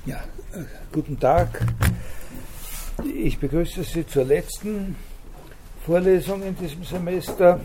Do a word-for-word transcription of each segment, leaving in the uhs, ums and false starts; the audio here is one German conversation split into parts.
Ja, äh, guten Tag. Ich begrüße Sie zur letzten Vorlesung in diesem Semester.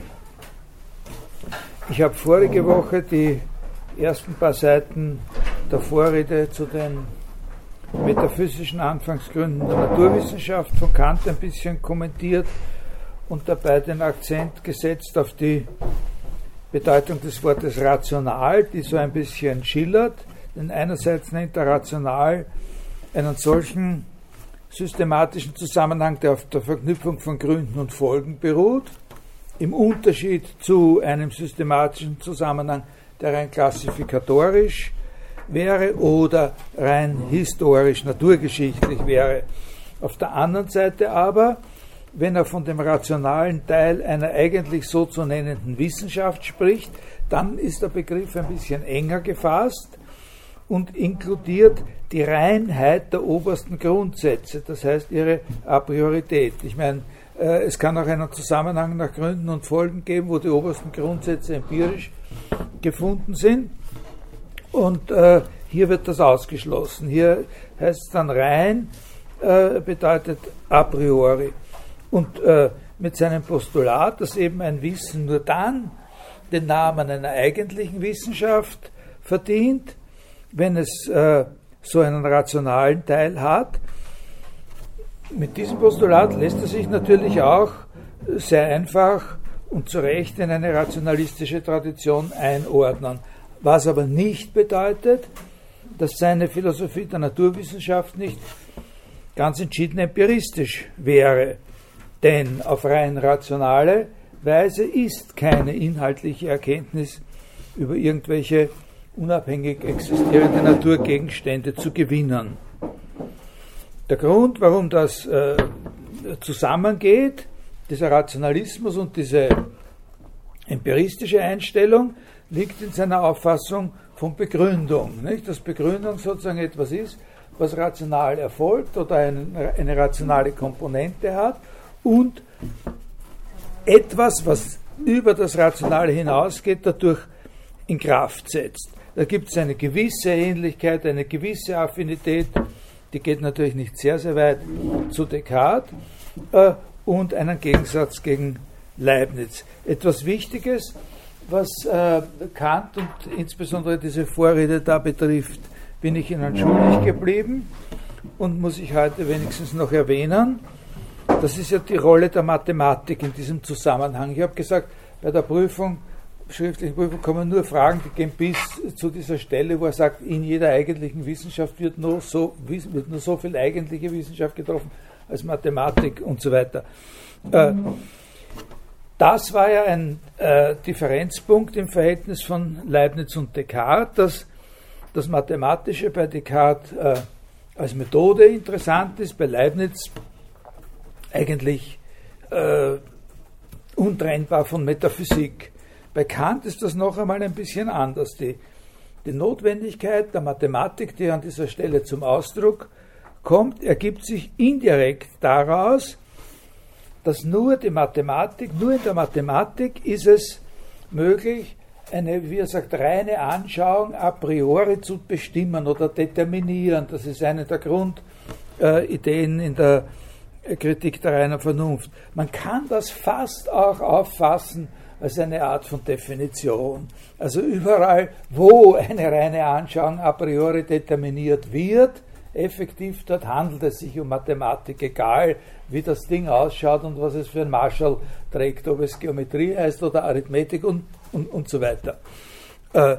Ich habe vorige Woche die ersten paar Seiten der Vorrede zu den metaphysischen Anfangsgründen der Naturwissenschaft von Kant ein bisschen kommentiert und dabei den Akzent gesetzt auf die Bedeutung des Wortes rational, die so ein bisschen schillert. Denn einerseits nennt er rational einen solchen systematischen Zusammenhang, der auf der Verknüpfung von Gründen und Folgen beruht, im Unterschied zu einem systematischen Zusammenhang, der rein klassifikatorisch wäre oder rein historisch, naturgeschichtlich wäre. Auf der anderen Seite aber, wenn er von dem rationalen Teil einer eigentlich so zu nennenden Wissenschaft spricht, dann ist der Begriff ein bisschen enger gefasst und inkludiert die Reinheit der obersten Grundsätze, das heißt ihre Apriorität. Ich meine, äh, es kann auch einen Zusammenhang nach Gründen und Folgen geben, wo die obersten Grundsätze empirisch gefunden sind, und äh, hier wird das ausgeschlossen. Hier heißt es dann rein, äh, bedeutet a priori. Und äh, mit seinem Postulat, dass eben ein Wissen nur dann den Namen einer eigentlichen Wissenschaft verdient, wenn es äh, so einen rationalen Teil hat. Mit diesem Postulat lässt er sich natürlich auch sehr einfach und zu Recht in eine rationalistische Tradition einordnen. Was aber nicht bedeutet, dass seine Philosophie der Naturwissenschaft nicht ganz entschieden empiristisch wäre. Denn auf rein rationale Weise ist keine inhaltliche Erkenntnis über irgendwelche unabhängig existierende Naturgegenstände zu gewinnen. Der Grund, warum das äh, zusammengeht, dieser Rationalismus und diese empiristische Einstellung, liegt in seiner Auffassung von Begründung. Nicht? Dass Begründung sozusagen etwas ist, was rational erfolgt oder eine, eine rationale Komponente hat und etwas, was über das Rationale hinausgeht, dadurch in Kraft setzt. Da gibt es eine gewisse Ähnlichkeit, eine gewisse Affinität, die geht natürlich nicht sehr, sehr weit zu Descartes, äh, und einen Gegensatz gegen Leibniz. Etwas Wichtiges, was äh, Kant und insbesondere diese Vorrede da betrifft, bin ich Ihnen schuldig geblieben und muss ich heute wenigstens noch erwähnen. Das ist ja die Rolle der Mathematik in diesem Zusammenhang. Ich habe gesagt, bei der Prüfung, schriftlichen Prüfung, kommen nur Fragen, die gehen bis zu dieser Stelle, wo er sagt, in jeder eigentlichen Wissenschaft wird nur so, wird nur so viel eigentliche Wissenschaft getroffen als Mathematik und so weiter. Äh, das war ja ein äh, Differenzpunkt im Verhältnis von Leibniz und Descartes, dass das Mathematische bei Descartes äh, als Methode interessant ist, bei Leibniz eigentlich äh, untrennbar von Metaphysik. Bei Kant ist das noch einmal ein bisschen anders. Die, die Notwendigkeit der Mathematik, die an dieser Stelle zum Ausdruck kommt, ergibt sich indirekt daraus, dass nur die Mathematik, nur in der Mathematik ist es möglich, eine, wie er sagt, reine Anschauung a priori zu bestimmen oder determinieren. Das ist eine der Grundideen äh, in der Kritik der reinen Vernunft. Man kann das fast auch auffassen als eine Art von Definition. Also überall, wo eine reine Anschauung a priori determiniert wird, effektiv dort handelt es sich um Mathematik, egal wie das Ding ausschaut und was es für ein Marschall trägt, ob es Geometrie heißt oder Arithmetik und, und, und so weiter. Äh,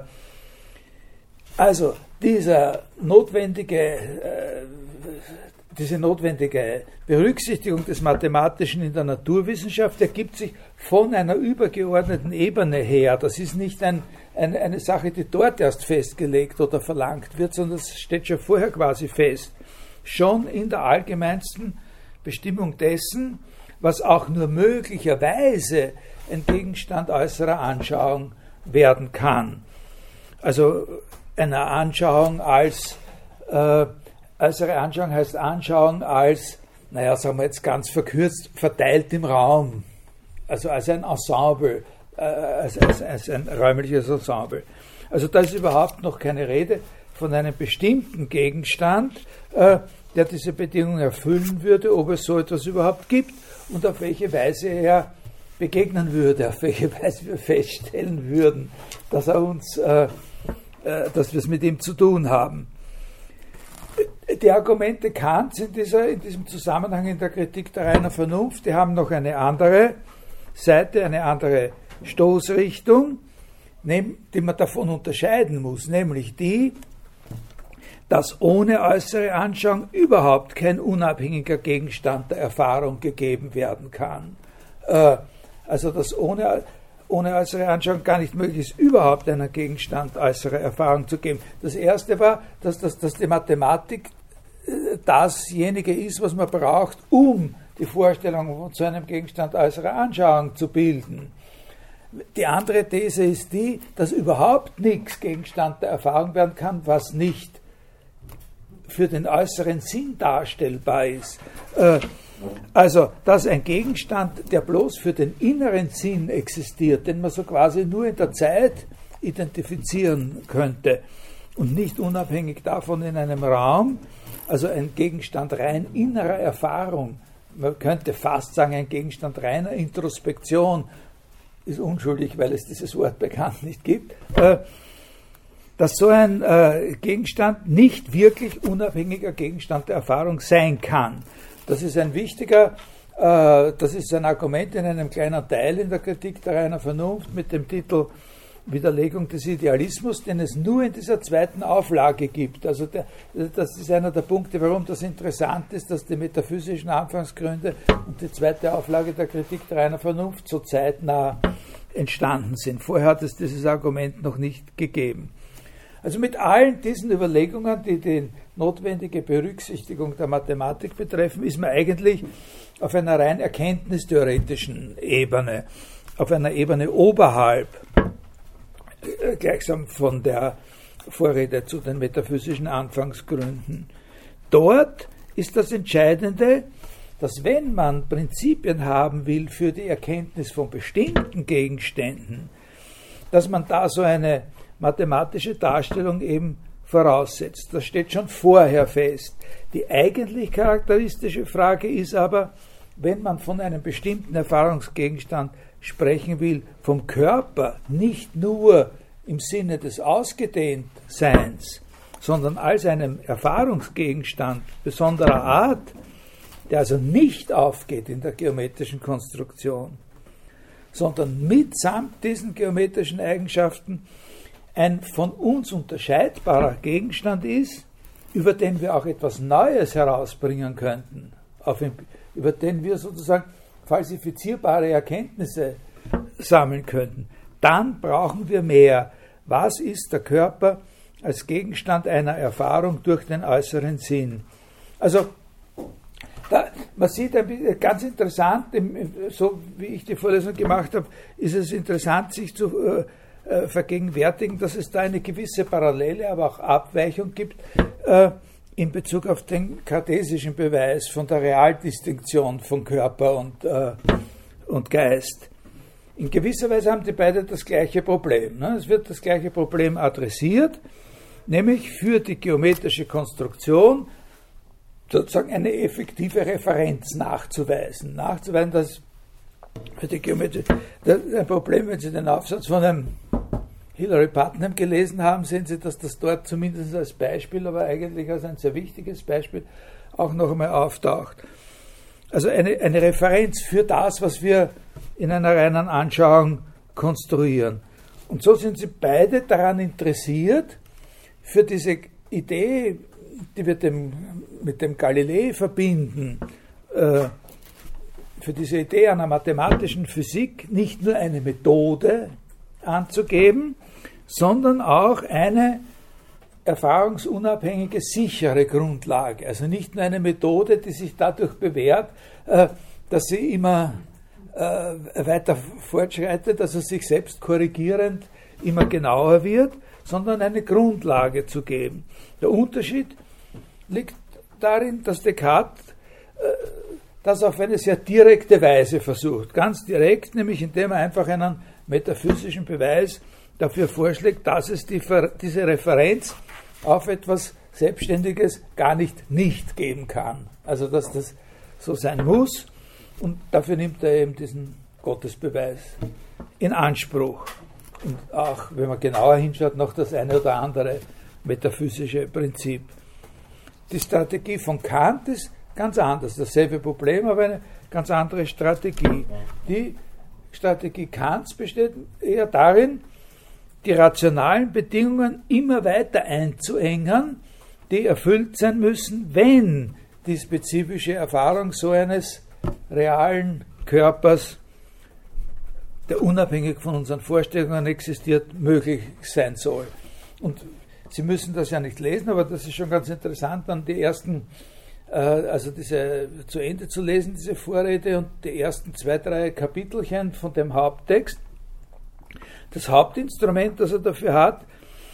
also dieser notwendige, äh, diese notwendige Berücksichtigung des Mathematischen in der Naturwissenschaft ergibt sich von einer übergeordneten Ebene her. Das ist nicht ein, ein, eine Sache, die dort erst festgelegt oder verlangt wird, sondern es steht schon vorher quasi fest. Schon in der allgemeinsten Bestimmung dessen, was auch nur möglicherweise ein Gegenstand äußerer Anschauung werden kann. Also einer Anschauung als äh, äußere Anschauung heißt Anschauung als, naja, sagen wir jetzt ganz verkürzt, verteilt im Raum. Also als ein Ensemble, äh, als, als, als ein räumliches Ensemble. Also da ist überhaupt noch keine Rede von einem bestimmten Gegenstand, äh, der diese Bedingung erfüllen würde, ob es so etwas überhaupt gibt und auf welche Weise er begegnen würde, auf welche Weise wir feststellen würden, dass er uns, äh, äh, dass wir es mit ihm zu tun haben. Die Argumente Kants in, dieser, in diesem Zusammenhang in der Kritik der reinen Vernunft, die haben noch eine andere Seite, eine andere Stoßrichtung, die man davon unterscheiden muss, nämlich die, dass ohne äußere Anschauung überhaupt kein unabhängiger Gegenstand der Erfahrung gegeben werden kann. Äh, also dass ohne, ohne äußere Anschauung gar nicht möglich ist, überhaupt einen Gegenstand äußere Erfahrung zu geben. Das erste war, dass, dass, dass die Mathematik dasjenige ist, was man braucht, um die Vorstellung zu einem Gegenstand äußerer Anschauung zu bilden. Die andere These ist die, dass überhaupt nichts Gegenstand der Erfahrung werden kann, was nicht für den äußeren Sinn darstellbar ist. Also, dass ein Gegenstand, der bloß für den inneren Sinn existiert, den man so quasi nur in der Zeit identifizieren könnte und nicht unabhängig davon in einem Raum, also ein Gegenstand rein innerer Erfahrung, man könnte fast sagen, ein Gegenstand reiner Introspektion, ist unschuldig, weil es dieses Wort bekannt nicht gibt, äh, dass so ein äh, Gegenstand nicht wirklich unabhängiger Gegenstand der Erfahrung sein kann. Das ist ein wichtiger, äh, das ist ein Argument in einem kleinen Teil in der Kritik der reinen Vernunft mit dem Titel Widerlegung des Idealismus, den es nur in dieser zweiten Auflage gibt. Also der, das ist einer der Punkte, warum das interessant ist, dass die metaphysischen Anfangsgründe und die zweite Auflage der Kritik der reinen Vernunft so zeitnah entstanden sind. Vorher hat es dieses Argument noch nicht gegeben. Also mit allen diesen Überlegungen, die die notwendige Berücksichtigung der Mathematik betreffen, ist man eigentlich auf einer rein erkenntnistheoretischen Ebene, auf einer Ebene oberhalb, gleichsam von der Vorrede zu den metaphysischen Anfangsgründen. Dort ist das Entscheidende, dass wenn man Prinzipien haben will für die Erkenntnis von bestimmten Gegenständen, dass man da so eine mathematische Darstellung eben voraussetzt. Das steht schon vorher fest. Die eigentlich charakteristische Frage ist aber, wenn man von einem bestimmten Erfahrungsgegenstand sprechen will, vom Körper, nicht nur im Sinne des Ausgedehntseins, sondern als einem Erfahrungsgegenstand besonderer Art, der also nicht aufgeht in der geometrischen Konstruktion, sondern mitsamt diesen geometrischen Eigenschaften ein von uns unterscheidbarer Gegenstand ist, über den wir auch etwas Neues herausbringen könnten, auf, über den wir sozusagen falsifizierbare Erkenntnisse sammeln könnten, dann brauchen wir mehr. Was ist der Körper als Gegenstand einer Erfahrung durch den äußeren Sinn? Also, da, man sieht, ganz interessant, so wie ich die Vorlesung gemacht habe, ist es interessant, sich zu äh, vergegenwärtigen, dass es da eine gewisse Parallele, aber auch Abweichung gibt äh, in Bezug auf den kartesischen Beweis von der Realdistinktion von Körper und, äh, und Geist. In gewisser Weise haben die beide das gleiche Problem. Ne? Es wird das gleiche Problem adressiert, nämlich für die geometrische Konstruktion sozusagen eine effektive Referenz nachzuweisen. Nachzuweisen, dass für die Geometrie das ist ein Problem, wenn Sie den Aufsatz von einem Hilary Putnam gelesen haben, sehen Sie, dass das dort zumindest als Beispiel, aber eigentlich als ein sehr wichtiges Beispiel auch noch einmal auftaucht. Also eine, eine Referenz für das, was wir in einer reinen Anschauung konstruieren. Und so sind sie beide daran interessiert, für diese Idee, die wir dem, mit dem Galilei verbinden, äh, für diese Idee einer mathematischen Physik nicht nur eine Methode anzugeben, sondern auch eine erfahrungsunabhängige, sichere Grundlage. Also nicht nur eine Methode, die sich dadurch bewährt, äh, dass sie immer äh, weiter fortschreitet, also sich selbst korrigierend immer genauer wird, sondern eine Grundlage zu geben. Der Unterschied liegt darin, dass Descartes äh, das auf eine sehr direkte Weise versucht. Ganz direkt, nämlich indem er einfach einen metaphysischen Beweis dafür vorschlägt, dass es die, diese Referenz auf etwas Selbstständiges gar nicht nicht geben kann. Also dass das so sein muss, und dafür nimmt er eben diesen Gottesbeweis in Anspruch. Und auch, wenn man genauer hinschaut, noch das eine oder andere metaphysische Prinzip. Die Strategie von Kant ist ganz anders, dasselbe Problem, aber eine ganz andere Strategie. Die Strategie Kants besteht eher darin, die rationalen Bedingungen immer weiter einzuengen, die erfüllt sein müssen, wenn die spezifische Erfahrung so eines realen Körpers, der unabhängig von unseren Vorstellungen existiert, möglich sein soll. Und Sie müssen das ja nicht lesen, aber das ist schon ganz interessant, dann die ersten, äh, also diese zu Ende zu lesen, diese Vorrede und die ersten zwei, drei Kapitelchen von dem Haupttext. Das Hauptinstrument, das er dafür hat,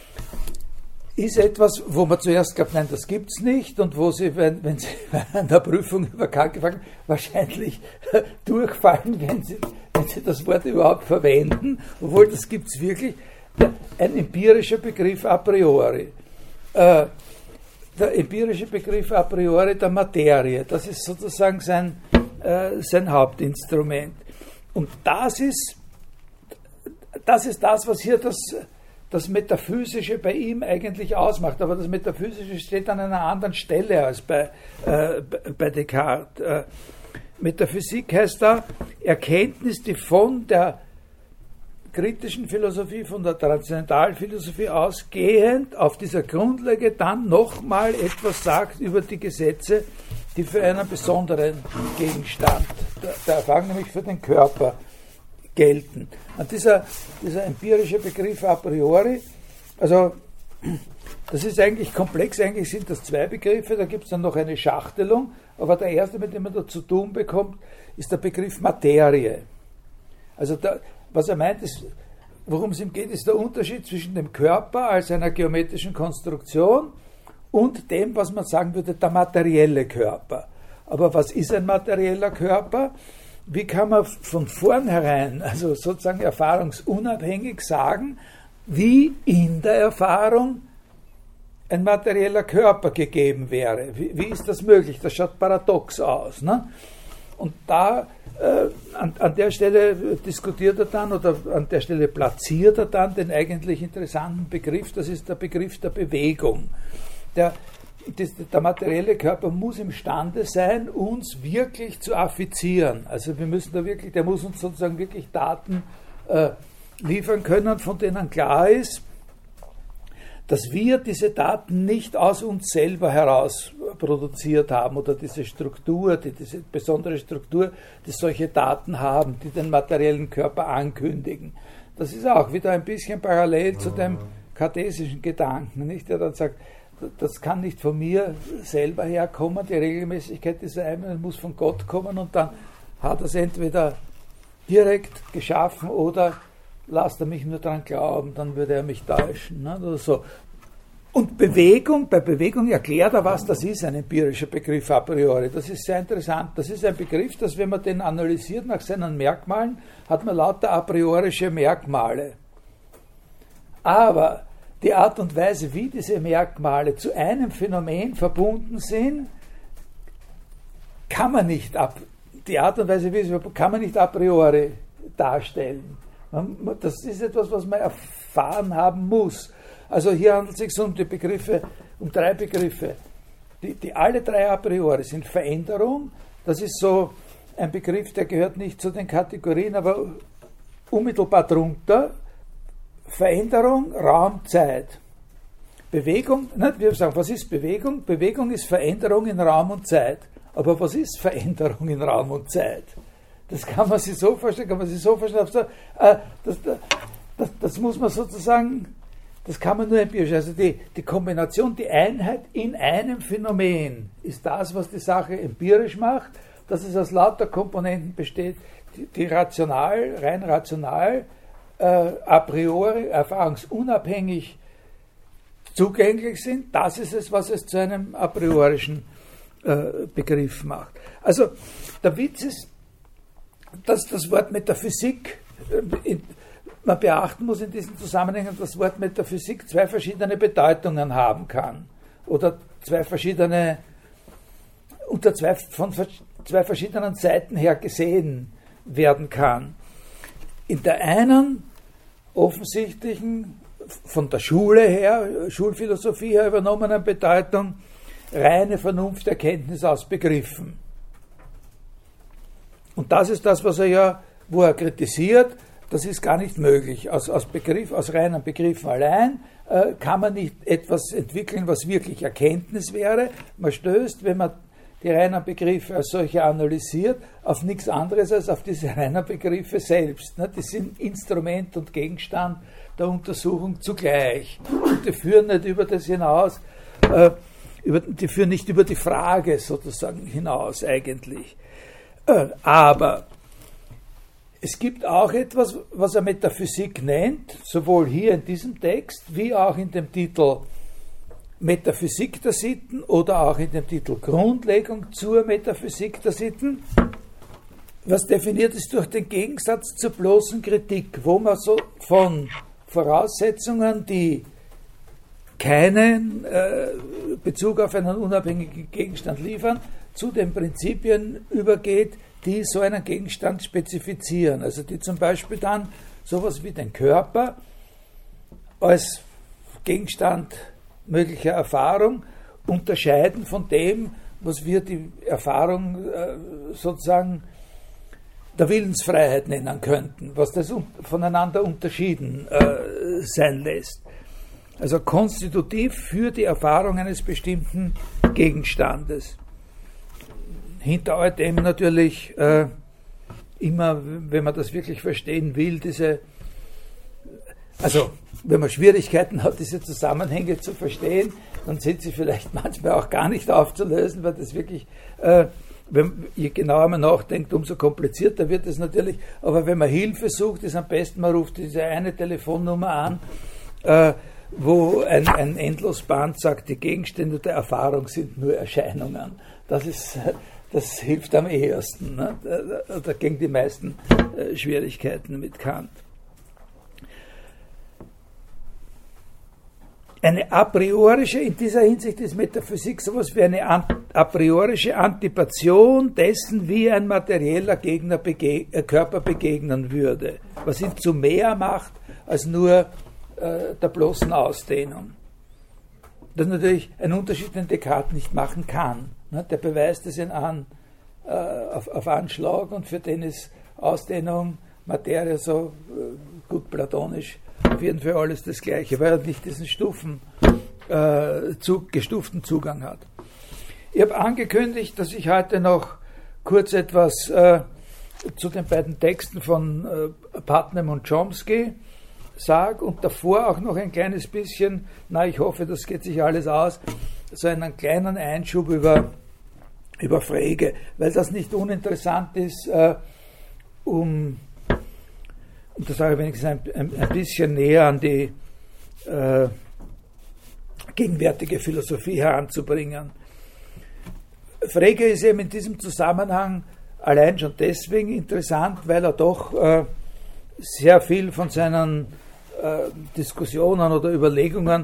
ist etwas, wo man zuerst glaubt, nein, das gibt es nicht, und wo Sie, wenn, wenn Sie an der Prüfung über Kant gefragt, wahrscheinlich durchfallen, wenn Sie, wenn Sie das Wort überhaupt verwenden, obwohl das gibt es wirklich. Ein empirischer Begriff a priori. Äh, der empirische Begriff a priori der Materie, das ist sozusagen sein, äh, sein Hauptinstrument. Und das ist, das ist das, was hier das, das Metaphysische bei ihm eigentlich ausmacht. Aber das Metaphysische steht an einer anderen Stelle als bei, äh, bei Descartes. Äh, Metaphysik heißt da Erkenntnis, die von der kritischen Philosophie, von der Transzendentalphilosophie ausgehend auf dieser Grundlage dann nochmal etwas sagt über die Gesetze, die für einen besonderen Gegenstand der, der Erfahrung, nämlich für den Körper, gelten. Und dieser, dieser empirische Begriff a priori, also das ist eigentlich komplex, eigentlich sind das zwei Begriffe, da gibt es dann noch eine Schachtelung, aber der erste, mit dem man da zu tun bekommt, ist der Begriff Materie. Also der, was er meint, ist, worum es ihm geht, ist der Unterschied zwischen dem Körper als einer geometrischen Konstruktion und dem, was man sagen würde, der materielle Körper. Aber was ist ein materieller Körper? Wie kann man von vornherein, also sozusagen erfahrungsunabhängig sagen, wie in der Erfahrung ein materieller Körper gegeben wäre? Wie, wie ist das möglich? Das schaut paradox aus, ne? Und da, äh, an, an der Stelle diskutiert er dann, oder an der Stelle platziert er dann den eigentlich interessanten Begriff, das ist der Begriff der Bewegung. Der, das, der materielle Körper muss imstande sein, uns wirklich zu affizieren. Also wir müssen da wirklich, der muss uns sozusagen wirklich Daten äh, liefern können, von denen klar ist, dass wir diese Daten nicht aus uns selber heraus produziert haben, oder diese Struktur, die, diese besondere Struktur, die solche Daten haben, die den materiellen Körper ankündigen. Das ist auch wieder ein bisschen parallel zu dem kartesischen Gedanken, nicht? Der dann sagt, das kann nicht von mir selber herkommen, die Regelmäßigkeit dieser Einwendung muss von Gott kommen, und dann hat er es entweder direkt geschaffen oder lasst er mich nur daran glauben, dann würde er mich täuschen, ne? Oder so. Und Bewegung, bei Bewegung erklärt er, was das ist, ein empirischer Begriff a priori. Das ist sehr interessant. Das ist ein Begriff, dass, wenn man den analysiert nach seinen Merkmalen, hat man lauter a priorische Merkmale. Aber die Art und Weise, wie diese Merkmale zu einem Phänomen verbunden sind, kann man nicht ab, die Art und Weise, wie sie kann man nicht a priori darstellen. Das ist etwas, was man erfahren haben muss. Also hier handelt es sich um die Begriffe, um drei Begriffe, die, die alle drei a priori sind. Veränderung, das ist so ein Begriff, der gehört nicht zu den Kategorien, aber unmittelbar drunter. Veränderung, Raum, Zeit. Bewegung, nicht, wir sagen, was ist Bewegung? Bewegung ist Veränderung in Raum und Zeit. Aber was ist Veränderung in Raum und Zeit? Das kann man sich so vorstellen, kann man sich so vorstellen. Das, das, das, das muss man sozusagen, das kann man nur empirisch. Also die, die Kombination, die Einheit in einem Phänomen ist das, was die Sache empirisch macht, dass es aus lauter Komponenten besteht, die, die rational, rein rational, äh, a priori, erfahrungsunabhängig zugänglich sind. Das ist es, was es zu einem a priorischen äh, Begriff macht. Also der Witz ist, dass das Wort Metaphysik, man beachten muss in diesen Zusammenhängen, dass das Wort Metaphysik zwei verschiedene Bedeutungen haben kann oder zwei verschiedene, unter zwei, von zwei verschiedenen Seiten her gesehen werden kann. In der einen offensichtlichen, von der Schule her, Schulphilosophie her übernommenen Bedeutung, reine Vernunft, Erkenntnis aus Begriffen. Und das ist das, was er ja, wo er kritisiert, das ist gar nicht möglich. Aus, aus, Begriff, aus reinen Begriffen allein äh, kann man nicht etwas entwickeln, was wirklich Erkenntnis wäre. Man stößt, wenn man die reinen Begriffe als solche analysiert, auf nichts anderes als auf diese reinen Begriffe selbst. Ne? Die sind Instrument und Gegenstand der Untersuchung zugleich. Und die führen nicht über das hinaus, äh, über, die führen nicht über die Frage sozusagen hinaus eigentlich. Äh, aber es gibt auch etwas, was er Metaphysik nennt, sowohl hier in diesem Text wie auch in dem Titel Metaphysik der Sitten oder auch in dem Titel Grundlegung zur Metaphysik der Sitten, was definiert ist durch den Gegensatz zur bloßen Kritik, wo man so von Voraussetzungen, die keinen äh, Bezug auf einen unabhängigen Gegenstand liefern, zu den Prinzipien übergeht, die so einen Gegenstand spezifizieren. Also die zum Beispiel dann sowas wie den Körper als Gegenstand möglicher Erfahrung unterscheiden von dem, was wir die Erfahrung äh, sozusagen der Willensfreiheit nennen könnten, was das un- voneinander unterschieden äh, sein lässt. Also konstitutiv für die Erfahrung eines bestimmten Gegenstandes. Hinter all dem natürlich äh, immer, wenn man das wirklich verstehen will, diese, also wenn man Schwierigkeiten hat, diese Zusammenhänge zu verstehen, dann sind sie vielleicht manchmal auch gar nicht aufzulösen, weil das wirklich, äh, wenn, je genauer man nachdenkt, umso komplizierter wird es natürlich. Aber wenn man Hilfe sucht, ist am besten, man ruft diese eine Telefonnummer an, äh, wo ein, ein Endlosband sagt, die Gegenstände der Erfahrung sind nur Erscheinungen. Das ist, das hilft am ehesten. Ne? Da, da gegen die meisten äh, Schwierigkeiten mit Kant. Eine a priorische, in dieser Hinsicht ist Metaphysik sowas wie eine a priorische Antipation dessen, wie ein materieller Gegner bege- äh, Körper begegnen würde, was ihn zu mehr macht als nur äh, der bloßen Ausdehnung. Das ist natürlich ein Unterschied, den Descartes nicht machen kann. Ne? Der beweist es in an, äh, auf, auf Anschlag und für den ist Ausdehnung, Materie so äh, gut platonisch auf jeden Fall alles das Gleiche, weil er nicht diesen Stufen, äh, zu, gestuften Zugang hat. Ich habe angekündigt, dass ich heute noch kurz etwas äh, zu den beiden Texten von äh, Putnam und Chomsky sage und davor auch noch ein kleines bisschen, na ich hoffe, das geht sich alles aus, so einen kleinen Einschub über, über Frege, weil das nicht uninteressant ist, äh, um und das sage ich wenigstens ein, ein, ein bisschen näher an die äh, gegenwärtige Philosophie heranzubringen. Frege ist eben in diesem Zusammenhang allein schon deswegen interessant, weil er doch äh, sehr viel von seinen äh, Diskussionen oder Überlegungen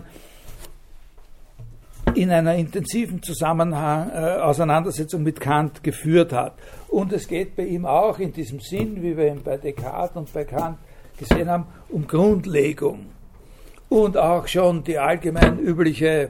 in einer intensiven Zusammenhang, äh, Auseinandersetzung mit Kant geführt hat. Und es geht bei ihm auch in diesem Sinn, wie wir ihn bei Descartes und bei Kant gesehen haben, um Grundlegung. Und auch schon die allgemein übliche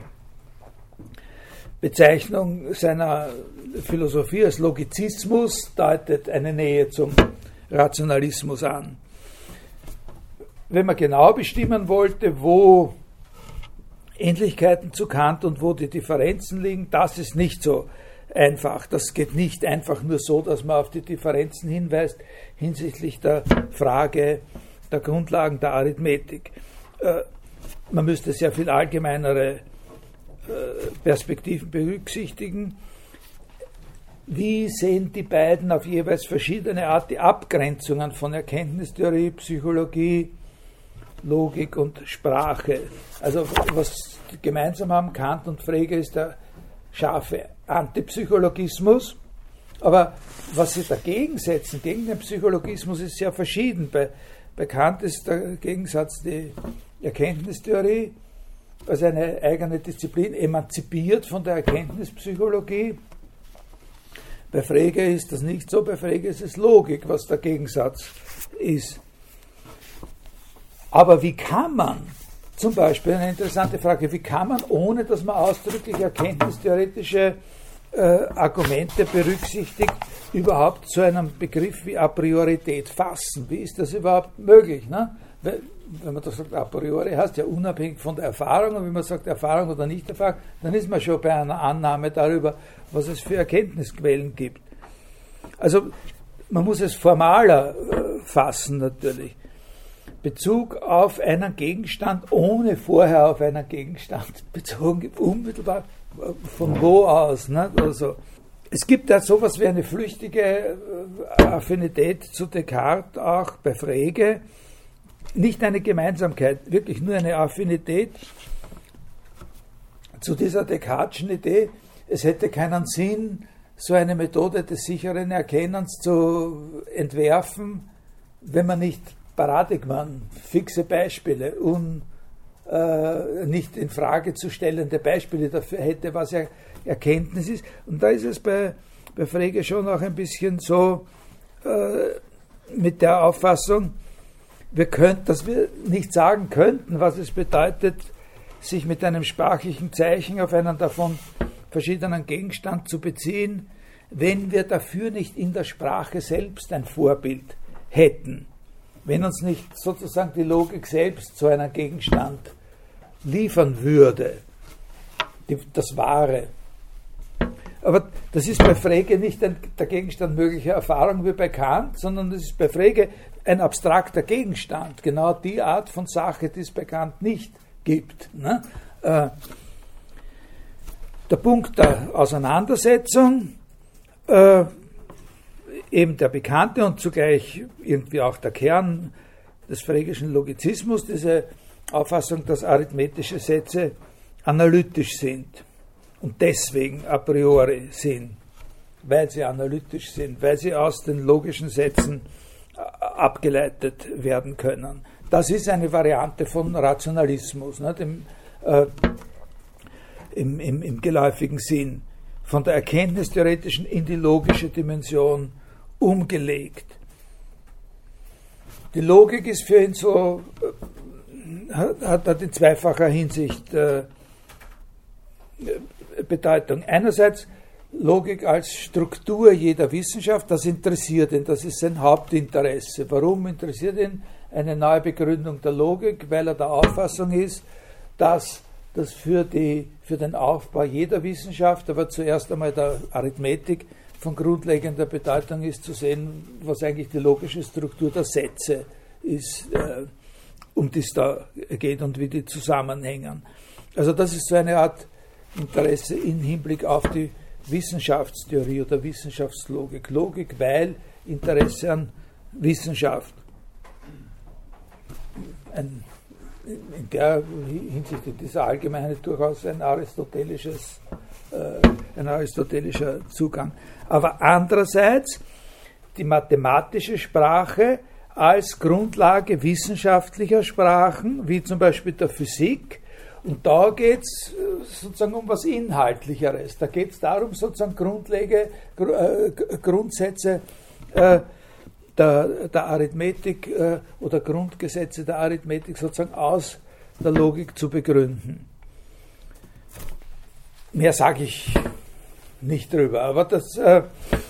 Bezeichnung seiner Philosophie als Logizismus deutet eine Nähe zum Rationalismus an. Wenn man genau bestimmen wollte, wo Ähnlichkeiten zu Kant und wo die Differenzen liegen, das ist nicht so einfach. Das geht nicht einfach nur so, dass man auf die Differenzen hinweist hinsichtlich der Frage der Grundlagen der Arithmetik. Äh, man müsste sehr viel allgemeinere äh, Perspektiven berücksichtigen. Wie sehen die beiden auf jeweils verschiedene Art die Abgrenzungen von Erkenntnistheorie, Psychologie, Logik und Sprache? Also was gemeinsam haben Kant und Frege ist der scharfe Antipsychologismus, aber was sie dagegen setzen, gegen den Psychologismus, ist sehr verschieden. Bei, Bei Kant ist der Gegensatz die Erkenntnistheorie als eine eigene Disziplin, emanzipiert von der Erkenntnispsychologie. Bei Frege ist das nicht so, bei Frege ist es Logik, was der Gegensatz ist. Aber wie kann man, zum Beispiel eine interessante Frage, wie kann man, ohne dass man ausdrücklich erkenntnistheoretische äh, Argumente berücksichtigt, überhaupt so einen Begriff wie A Priorität fassen? Wie ist das überhaupt möglich? Ne? Wenn man das sagt, a priori heißt ja unabhängig von der Erfahrung, und wenn man sagt Erfahrung oder nicht Erfahrung, dann ist man schon bei einer Annahme darüber, was es für Erkenntnisquellen gibt. Also man muss es formaler äh, fassen natürlich. Bezug auf einen Gegenstand, ohne vorher auf einen Gegenstand bezogen, unmittelbar von wo aus. Ne? Also, es gibt ja sowas wie eine flüchtige Affinität zu Descartes auch bei Frege. Nicht eine Gemeinsamkeit, wirklich nur eine Affinität zu dieser Descartes'schen Idee. Es hätte keinen Sinn, so eine Methode des sicheren Erkennens zu entwerfen, wenn man nicht Paradigmen, fixe Beispiele, un, äh, nicht in Frage zu stellende Beispiele dafür hätte, was er Erkenntnis ist. Und da ist es bei, bei Frege schon auch ein bisschen so äh, mit der Auffassung, wir könnten, dass wir nicht sagen könnten, was es bedeutet, sich mit einem sprachlichen Zeichen auf einen davon verschiedenen Gegenstand zu beziehen, wenn wir dafür nicht in der Sprache selbst ein Vorbild hätten. Wenn uns nicht sozusagen die Logik selbst so einen Gegenstand liefern würde, die, das Wahre. Aber das ist bei Frege nicht ein, der Gegenstand möglicher Erfahrung wie bei Kant, sondern das ist bei Frege ein abstrakter Gegenstand, genau die Art von Sache, die es bei Kant nicht gibt. Ne? Äh, der Punkt der Auseinandersetzung, äh, eben der bekannte und zugleich irgendwie auch der Kern des fregischen Logizismus, diese Auffassung, dass arithmetische Sätze analytisch sind und deswegen a priori sind, weil sie analytisch sind, weil sie aus den logischen Sätzen abgeleitet werden können. Das ist eine Variante von Rationalismus, nicht? Im, äh, im, im, im geläufigen Sinn, von der erkenntnistheoretischen in die logische Dimension umgelegt. Die Logik ist für ihn so, hat, hat in zweifacher Hinsicht äh, Bedeutung. Einerseits Logik als Struktur jeder Wissenschaft, das interessiert ihn, das ist sein Hauptinteresse. Warum interessiert ihn eine neue Begründung der Logik? Weil er der Auffassung ist, dass das für, die, für den Aufbau jeder Wissenschaft, aber zuerst einmal der Arithmetik, von grundlegender Bedeutung ist, zu sehen, was eigentlich die logische Struktur der Sätze ist, äh, um die es da geht und wie die zusammenhängen. Also das ist so eine Art Interesse im Hinblick auf die Wissenschaftstheorie oder Wissenschaftslogik. Logik, weil Interesse an Wissenschaft. Ein, in der Hinsicht in dieser Allgemeinheit durchaus ein aristotelisches, äh, ein aristotelischer Zugang. Aber andererseits die mathematische Sprache als Grundlage wissenschaftlicher Sprachen, wie zum Beispiel der Physik. Und da geht es sozusagen um was Inhaltlicheres. Da geht es darum, sozusagen Grundlege, Gr äh, Grundsätze äh, der, der Arithmetik äh, oder Grundgesetze der Arithmetik sozusagen aus der Logik zu begründen. Mehr sage ich nicht drüber, aber das, äh,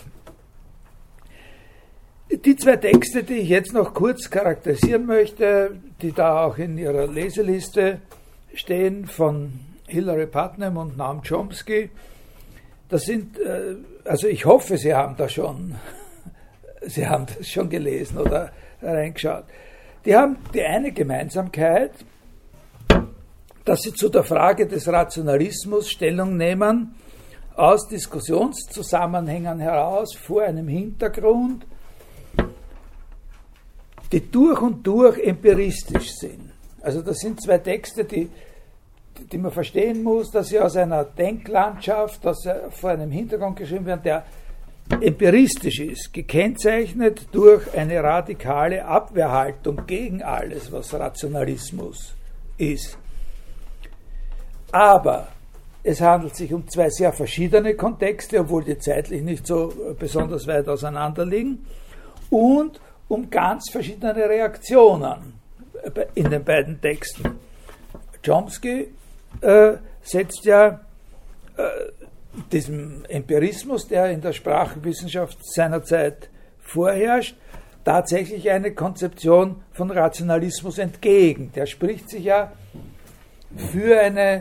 die zwei Texte, die ich jetzt noch kurz charakterisieren möchte, die da auch in Ihrer Leseliste stehen, von Hilary Putnam und Noam Chomsky, das sind, äh, also ich hoffe, Sie haben da schon, Sie haben das schon gelesen oder reingeschaut. Die haben die eine Gemeinsamkeit, dass sie zu der Frage des Rationalismus Stellung nehmen, aus Diskussionszusammenhängen heraus, vor einem Hintergrund, die durch und durch empiristisch sind. Also das sind zwei Texte, die, die man verstehen muss, dass sie aus einer Denklandschaft, dass sie vor einem Hintergrund geschrieben werden, der empiristisch ist, gekennzeichnet durch eine radikale Abwehrhaltung gegen alles, was Rationalismus ist. Aber es handelt sich um zwei sehr verschiedene Kontexte, obwohl die zeitlich nicht so besonders weit auseinander liegen, und um ganz verschiedene Reaktionen in den beiden Texten. Chomsky äh, setzt ja äh, diesem Empirismus, der in der Sprachwissenschaft seiner Zeit vorherrscht, tatsächlich eine Konzeption von Rationalismus entgegen. Der spricht sich ja für eine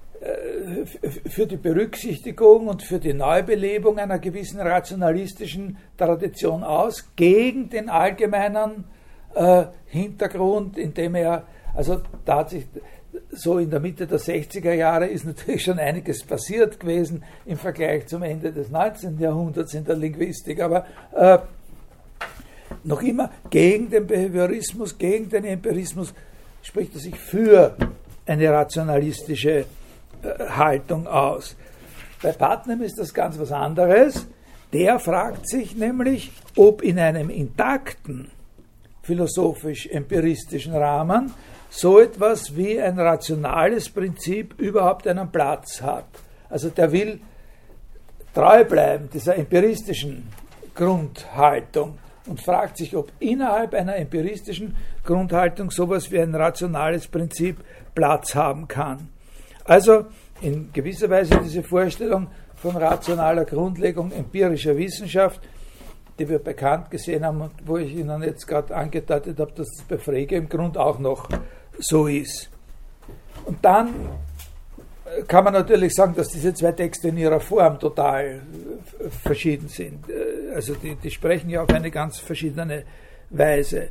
für die Berücksichtigung und für die Neubelebung einer gewissen rationalistischen Tradition aus, gegen den allgemeinen äh, Hintergrund, in dem er, also da hat sich so in der Mitte der sechziger Jahre ist natürlich schon einiges passiert gewesen im Vergleich zum Ende des neunzehnten Jahrhunderts in der Linguistik, aber äh, noch immer gegen den Behaviorismus, gegen den Empirismus spricht er sich für eine rationalistische äh, Haltung aus. Bei Putnam ist das ganz was anderes. Der fragt sich nämlich, ob in einem intakten philosophisch-empiristischen Rahmen so etwas wie ein rationales Prinzip überhaupt einen Platz hat. Also der will treu bleiben dieser empiristischen Grundhaltung und fragt sich, ob innerhalb einer empiristischen Grundhaltung sowas wie ein rationales Prinzip Platz haben kann. Also in gewisser Weise diese Vorstellung von rationaler Grundlegung empirischer Wissenschaft, die wir bekannt gesehen haben und wo ich Ihnen jetzt gerade angedeutet habe, dass das bei Frege im Grund auch noch so ist. Und dann kann man natürlich sagen, dass diese zwei Texte in ihrer Form total verschieden sind. Also die, die sprechen ja auf eine ganz verschiedene Weise.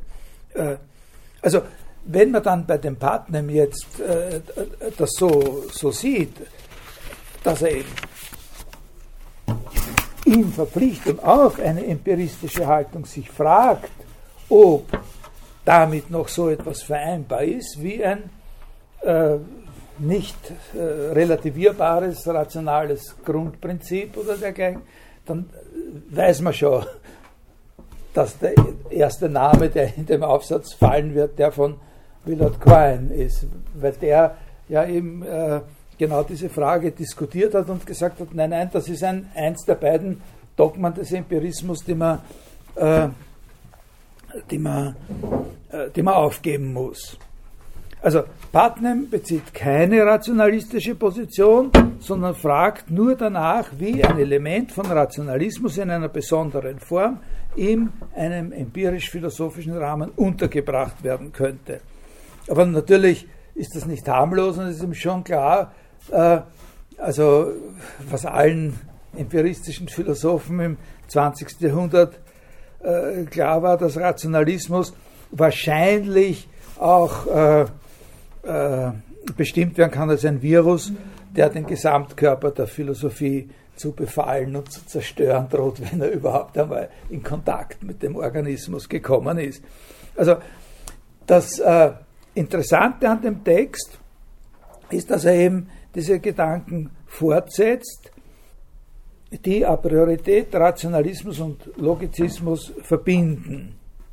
Also wenn man dann bei dem Putnam jetzt das so, so sieht, dass er eben in Verpflichtung auf eine empiristische Haltung sich fragt, ob damit noch so etwas vereinbar ist wie ein äh, nicht äh, relativierbares, rationales Grundprinzip oder dergleichen, dann weiß man schon, dass der erste Name, der in dem Aufsatz fallen wird, der von Willard Quine ist, weil der ja eben äh, genau diese Frage diskutiert hat und gesagt hat, nein, nein, das ist ein, eins der beiden Dogmen des Empirismus, die man, äh, die man, äh, die man aufgeben muss. Also Putnam bezieht keine rationalistische Position, sondern fragt nur danach, wie ein Element von Rationalismus in einer besonderen Form in einem empirisch-philosophischen Rahmen untergebracht werden könnte. Aber natürlich ist das nicht harmlos und es ist ihm schon klar, äh, also was allen empiristischen Philosophen im zwanzigsten Jahrhundert äh, klar war, dass Rationalismus wahrscheinlich auch äh, äh, bestimmt werden kann als ein Virus, der den Gesamtkörper der Philosophie zu befallen und zu zerstören droht, wenn er überhaupt einmal in Kontakt mit dem Organismus gekommen ist. Also das äh, Interessante an dem Text ist, dass er eben diese Gedanken fortsetzt, die a priorität Rationalismus und Logizismus verbinden.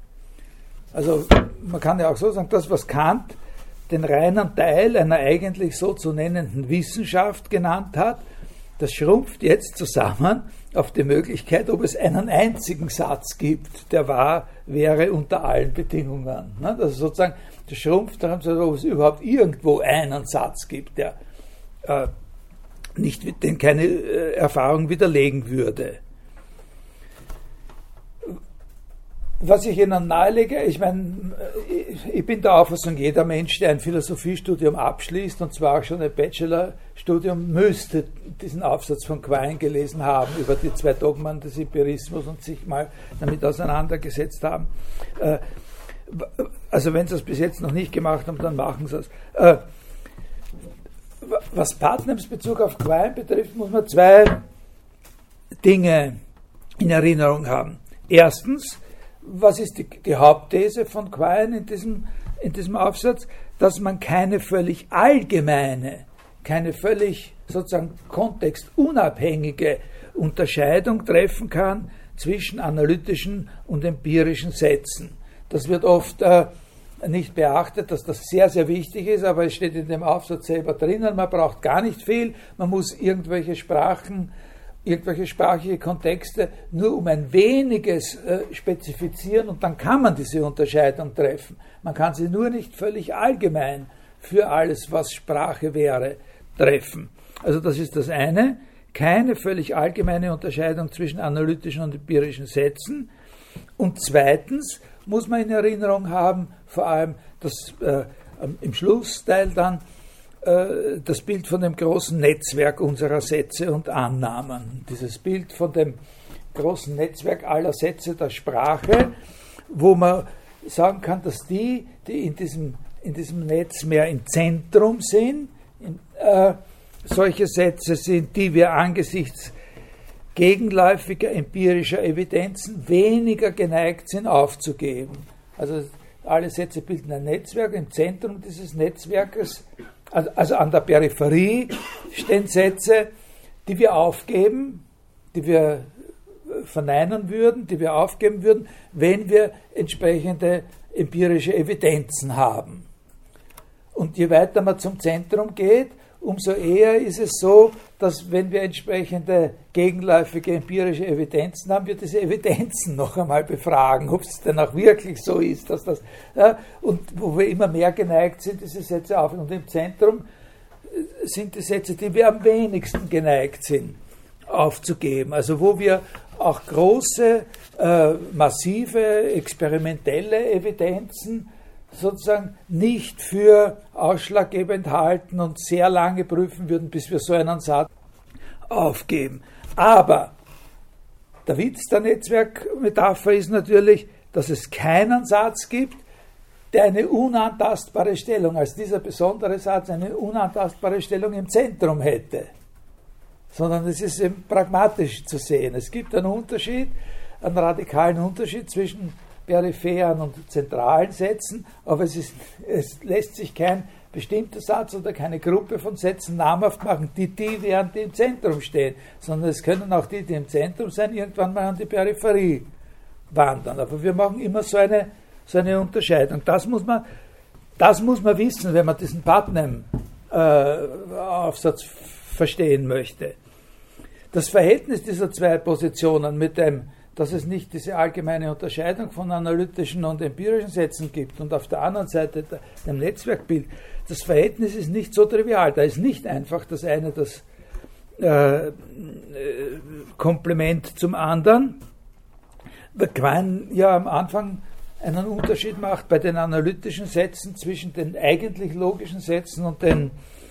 Also man kann ja auch so sagen, das, was Kant den reinen Teil einer eigentlich so zu nennenden Wissenschaft genannt hat, das schrumpft jetzt zusammen auf die Möglichkeit, ob es einen einzigen Satz gibt, der wahr wäre unter allen Bedingungen. Also sozusagen, das schrumpft daran, ob es überhaupt irgendwo einen Satz gibt, der äh, nicht, den keine äh, Erfahrung widerlegen würde. Was ich Ihnen nahelege, ich meine, ich bin der Auffassung, jeder Mensch, der ein Philosophiestudium abschließt, und zwar auch schon ein Bachelorstudium, müsste diesen Aufsatz von Quine gelesen haben über die zwei Dogmen des Empirismus und sich mal damit auseinandergesetzt haben. Also wenn Sie es bis jetzt noch nicht gemacht haben, dann machen Sie es. Was Putnams Bezug auf Quine betrifft, muss man zwei Dinge in Erinnerung haben. Erstens, was ist die, die Hauptthese von Quine in diesem, in diesem Aufsatz? Dass man keine völlig allgemeine keine völlig sozusagen kontextunabhängige Unterscheidung treffen kann zwischen analytischen und empirischen Sätzen. Das wird oft äh, nicht beachtet, dass das sehr, sehr wichtig ist, aber es steht in dem Aufsatz selber drinnen, man braucht gar nicht viel, man muss irgendwelche Sprachen, irgendwelche sprachliche Kontexte nur um ein weniges äh, spezifizieren und dann kann man diese Unterscheidung treffen. Man kann sie nur nicht völlig allgemein für alles, was Sprache wäre, treffen. Also das ist das eine, keine völlig allgemeine Unterscheidung zwischen analytischen und empirischen Sätzen. Und zweitens muss man in Erinnerung haben, vor allem das, äh, im Schlussteil dann, äh, das Bild von dem großen Netzwerk unserer Sätze und Annahmen. Dieses Bild von dem großen Netzwerk aller Sätze der Sprache, wo man sagen kann, dass die, die in diesem, in diesem Netz mehr im Zentrum sind, in, äh, solche Sätze sind, die wir angesichts gegenläufiger empirischer Evidenzen weniger geneigt sind aufzugeben. Also alle Sätze bilden ein Netzwerk, im Zentrum dieses Netzwerkes, also, also an der Peripherie stehen Sätze, die wir aufgeben, die wir verneinen würden, die wir aufgeben würden, wenn wir entsprechende empirische Evidenzen haben. Und je weiter man zum Zentrum geht, umso eher ist es so, dass wenn wir entsprechende gegenläufige empirische Evidenzen haben, wir diese Evidenzen noch einmal befragen, ob es denn auch wirklich so ist, dass das, ja, und wo wir immer mehr geneigt sind, diese Sätze auf. Und im Zentrum sind die Sätze, die wir am wenigsten geneigt sind, aufzugeben. Also wo wir auch große, äh, massive, experimentelle Evidenzen sozusagen nicht für ausschlaggebend halten und sehr lange prüfen würden, bis wir so einen Satz aufgeben. Aber der Witz der Netzwerkmetapher ist natürlich, dass es keinen Satz gibt, der eine unantastbare Stellung, als dieser besondere Satz eine unantastbare Stellung im Zentrum hätte. Sondern es ist eben pragmatisch zu sehen. Es gibt einen Unterschied, einen radikalen Unterschied zwischen peripheren und zentralen Sätzen, aber es, ist, es lässt sich kein bestimmter Satz oder keine Gruppe von Sätzen namhaft machen, die die wären, die im Zentrum stehen, sondern es können auch die, die im Zentrum sein, irgendwann mal an die Peripherie wandern. Aber wir machen immer so eine, so eine Unterscheidung. Das muss man, das muss man wissen, wenn man diesen Putnam-Aufsatz äh, verstehen möchte. Das Verhältnis dieser zwei Positionen mit dem, dass es nicht diese allgemeine Unterscheidung von analytischen und empirischen Sätzen gibt und auf der anderen Seite dem Netzwerkbild, das Verhältnis ist nicht so trivial. Da ist nicht einfach das eine das äh, Komplement zum anderen. Weil Quine ja am Anfang einen Unterschied macht bei den analytischen Sätzen zwischen den eigentlich logischen Sätzen und den,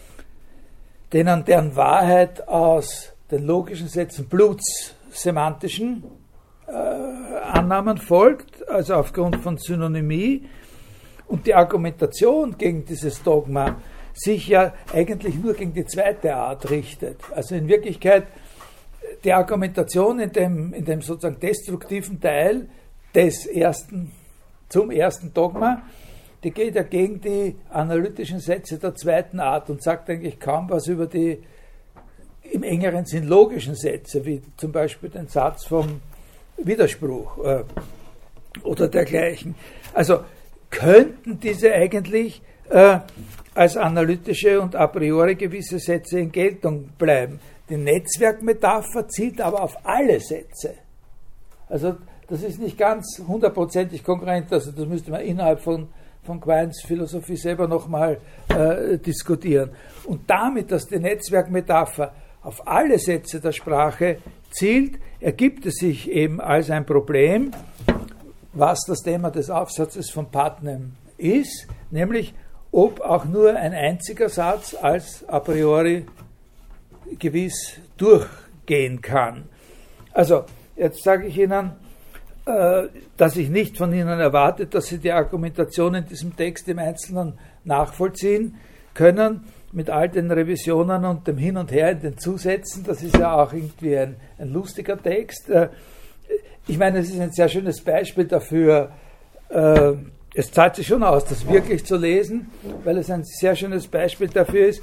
denen, deren Wahrheit aus den logischen Sätzen plus semantischen äh, Annahmen folgt, also aufgrund von Synonymie, und die Argumentation gegen dieses Dogma sich ja eigentlich nur gegen die zweite Art richtet. Also in Wirklichkeit die Argumentation in dem, in dem sozusagen destruktiven Teil des ersten, zum ersten Dogma, die geht ja gegen die analytischen Sätze der zweiten Art und sagt eigentlich kaum was über die im engeren Sinn logischen Sätze, wie zum Beispiel den Satz vom Widerspruch äh, oder dergleichen. Also könnten diese eigentlich äh, als analytische und a priori gewisse Sätze in Geltung bleiben. Die Netzwerkmetapher zielt aber auf alle Sätze. Also das ist nicht ganz hundertprozentig konkurrent, also das müsste man innerhalb von, von Quines Philosophie selber nochmal äh, diskutieren. Und damit, dass die Netzwerkmetapher auf alle Sätze der Sprache zielt, ergibt es sich eben als ein Problem, was das Thema des Aufsatzes von Putnam ist, nämlich ob auch nur ein einziger Satz als a priori gewiss durchgehen kann. Also, jetzt sage ich Ihnen, äh, dass ich nicht von Ihnen erwarte, dass Sie die Argumentation in diesem Text im Einzelnen nachvollziehen können, mit all den Revisionen und dem Hin und Her in den Zusätzen. Das ist ja auch irgendwie ein, ein lustiger Text. Äh, ich meine, es ist ein sehr schönes Beispiel dafür, äh, es zahlt sich schon aus, das wirklich zu lesen, weil es ein sehr schönes Beispiel dafür ist,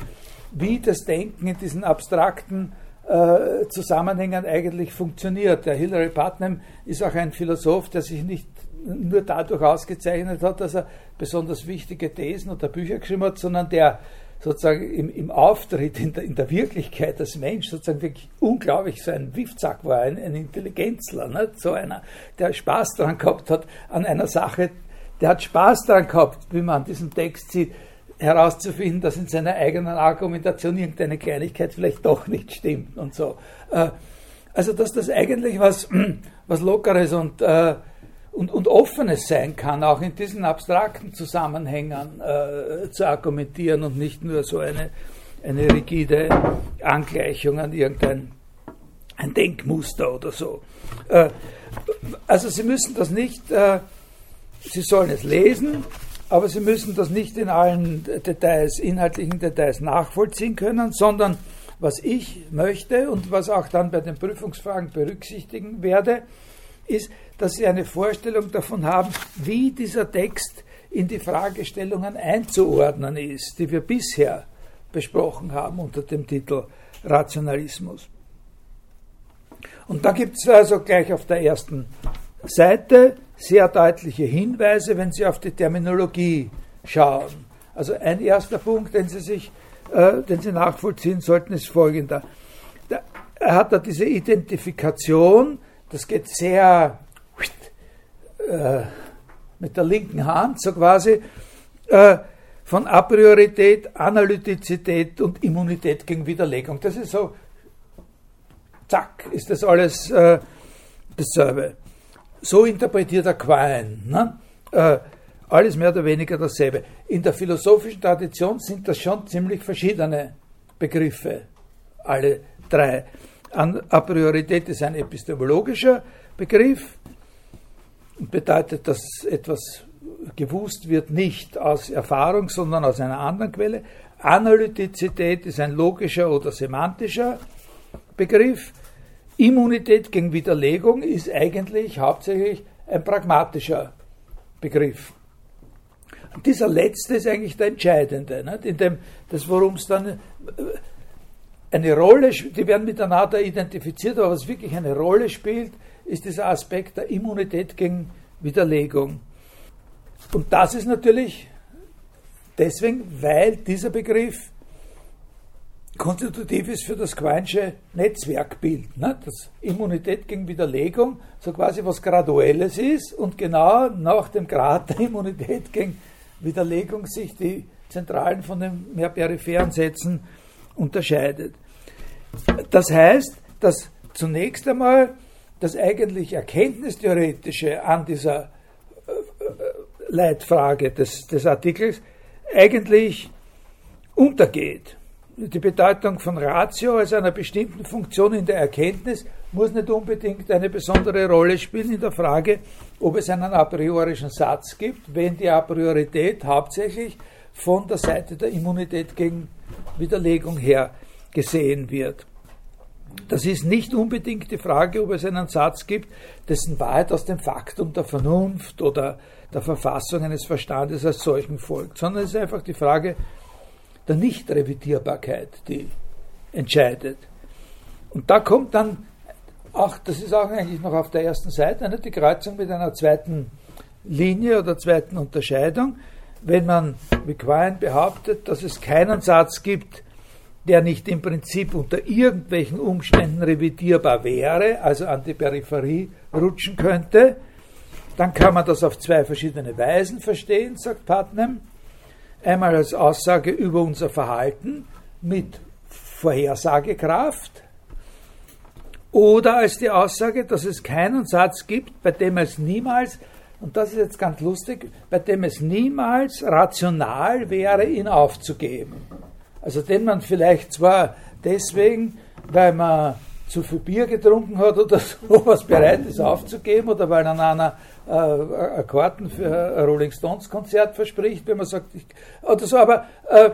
wie das Denken in diesen abstrakten äh, Zusammenhängen eigentlich funktioniert. Der Hilary Putnam ist auch ein Philosoph, der sich nicht nur dadurch ausgezeichnet hat, dass er besonders wichtige Thesen oder Bücher geschrieben hat, sondern der sozusagen im, im Auftritt, in der, in der Wirklichkeit als Mensch sozusagen wirklich unglaublich so ein Wiffzack war, ein, ein Intelligenzler, nicht? So einer, der Spaß daran gehabt hat an einer Sache, der hat Spaß daran gehabt, wie man an diesem Text sieht, herauszufinden, dass in seiner eigenen Argumentation irgendeine Kleinigkeit vielleicht doch nicht stimmt und so. Also dass das eigentlich was, was Lockeres und äh, Und, und Offenes sein kann, auch in diesen abstrakten Zusammenhängen äh, zu argumentieren und nicht nur so eine, eine rigide Angleichung an irgendein ein Denkmuster oder so. Äh, also Sie müssen das nicht, äh, Sie sollen es lesen, aber Sie müssen das nicht in allen Details, inhaltlichen Details nachvollziehen können, sondern was ich möchte und was auch dann bei den Prüfungsfragen berücksichtigen werde, ist, dass Sie eine Vorstellung davon haben, wie dieser Text in die Fragestellungen einzuordnen ist, die wir bisher besprochen haben unter dem Titel Rationalismus. Und da gibt es also gleich auf der ersten Seite sehr deutliche Hinweise, wenn Sie auf die Terminologie schauen. Also ein erster Punkt, den Sie sich, äh, den Sie nachvollziehen sollten, ist folgender. Da, er hat da diese Identifikation. Das geht sehr äh, mit der linken Hand, so quasi, äh, von Apriorität, Analytizität und Immunität gegen Widerlegung. Das ist so, zack, ist das alles äh, dasselbe. So interpretiert er Quine. Ne? Äh, alles mehr oder weniger dasselbe. In der philosophischen Tradition sind das schon ziemlich verschiedene Begriffe, alle drei. A-Priorität ist ein epistemologischer Begriff und bedeutet, dass etwas gewusst wird nicht aus Erfahrung, sondern aus einer anderen Quelle. Analytizität ist ein logischer oder semantischer Begriff. Immunität gegen Widerlegung ist eigentlich hauptsächlich ein pragmatischer Begriff. Und dieser letzte ist eigentlich der entscheidende, nicht? In dem, das, worum es dann eine Rolle, die werden miteinander identifiziert, aber was wirklich eine Rolle spielt, ist dieser Aspekt der Immunität gegen Widerlegung. Und das ist natürlich deswegen, weil dieser Begriff konstitutiv ist für das Quinesche Netzwerkbild. Ne? Das Immunität gegen Widerlegung, so quasi was Graduelles ist und genau nach dem Grad der Immunität gegen Widerlegung sich die zentralen von den mehr peripheren Sätzen unterscheidet. Das heißt, dass zunächst einmal das eigentlich Erkenntnistheoretische an dieser Leitfrage des, des Artikels eigentlich untergeht. Die Bedeutung von Ratio als einer bestimmten Funktion in der Erkenntnis muss nicht unbedingt eine besondere Rolle spielen in der Frage, ob es einen a priorischen Satz gibt, wenn die Apriorität hauptsächlich von der Seite der Immunität gegen Widerlegung her gesehen wird. Das ist nicht unbedingt die Frage, ob es einen Satz gibt, dessen Wahrheit aus dem Faktum der Vernunft oder der Verfassung eines Verstandes als solchen folgt, sondern es ist einfach die Frage der Nichtrevidierbarkeit, die entscheidet. Und da kommt dann auch, das ist auch eigentlich noch auf der ersten Seite, ne, die Kreuzung mit einer zweiten Linie oder zweiten Unterscheidung, wenn man wie Quine behauptet, dass es keinen Satz gibt, der nicht im Prinzip unter irgendwelchen Umständen revidierbar wäre, also an die Peripherie rutschen könnte, dann kann man das auf zwei verschiedene Weisen verstehen, sagt Putnam. Einmal als Aussage über unser Verhalten mit Vorhersagekraft oder als die Aussage, dass es keinen Satz gibt, bei dem es niemals, und das ist jetzt ganz lustig, bei dem es niemals rational wäre, ihn aufzugeben. Also den man vielleicht zwar deswegen, weil man zu viel Bier getrunken hat oder sowas bereit ist aufzugeben oder weil an einer äh, Karten für ein Rolling Stones Konzert verspricht, wenn man sagt, ich, oder so, aber äh,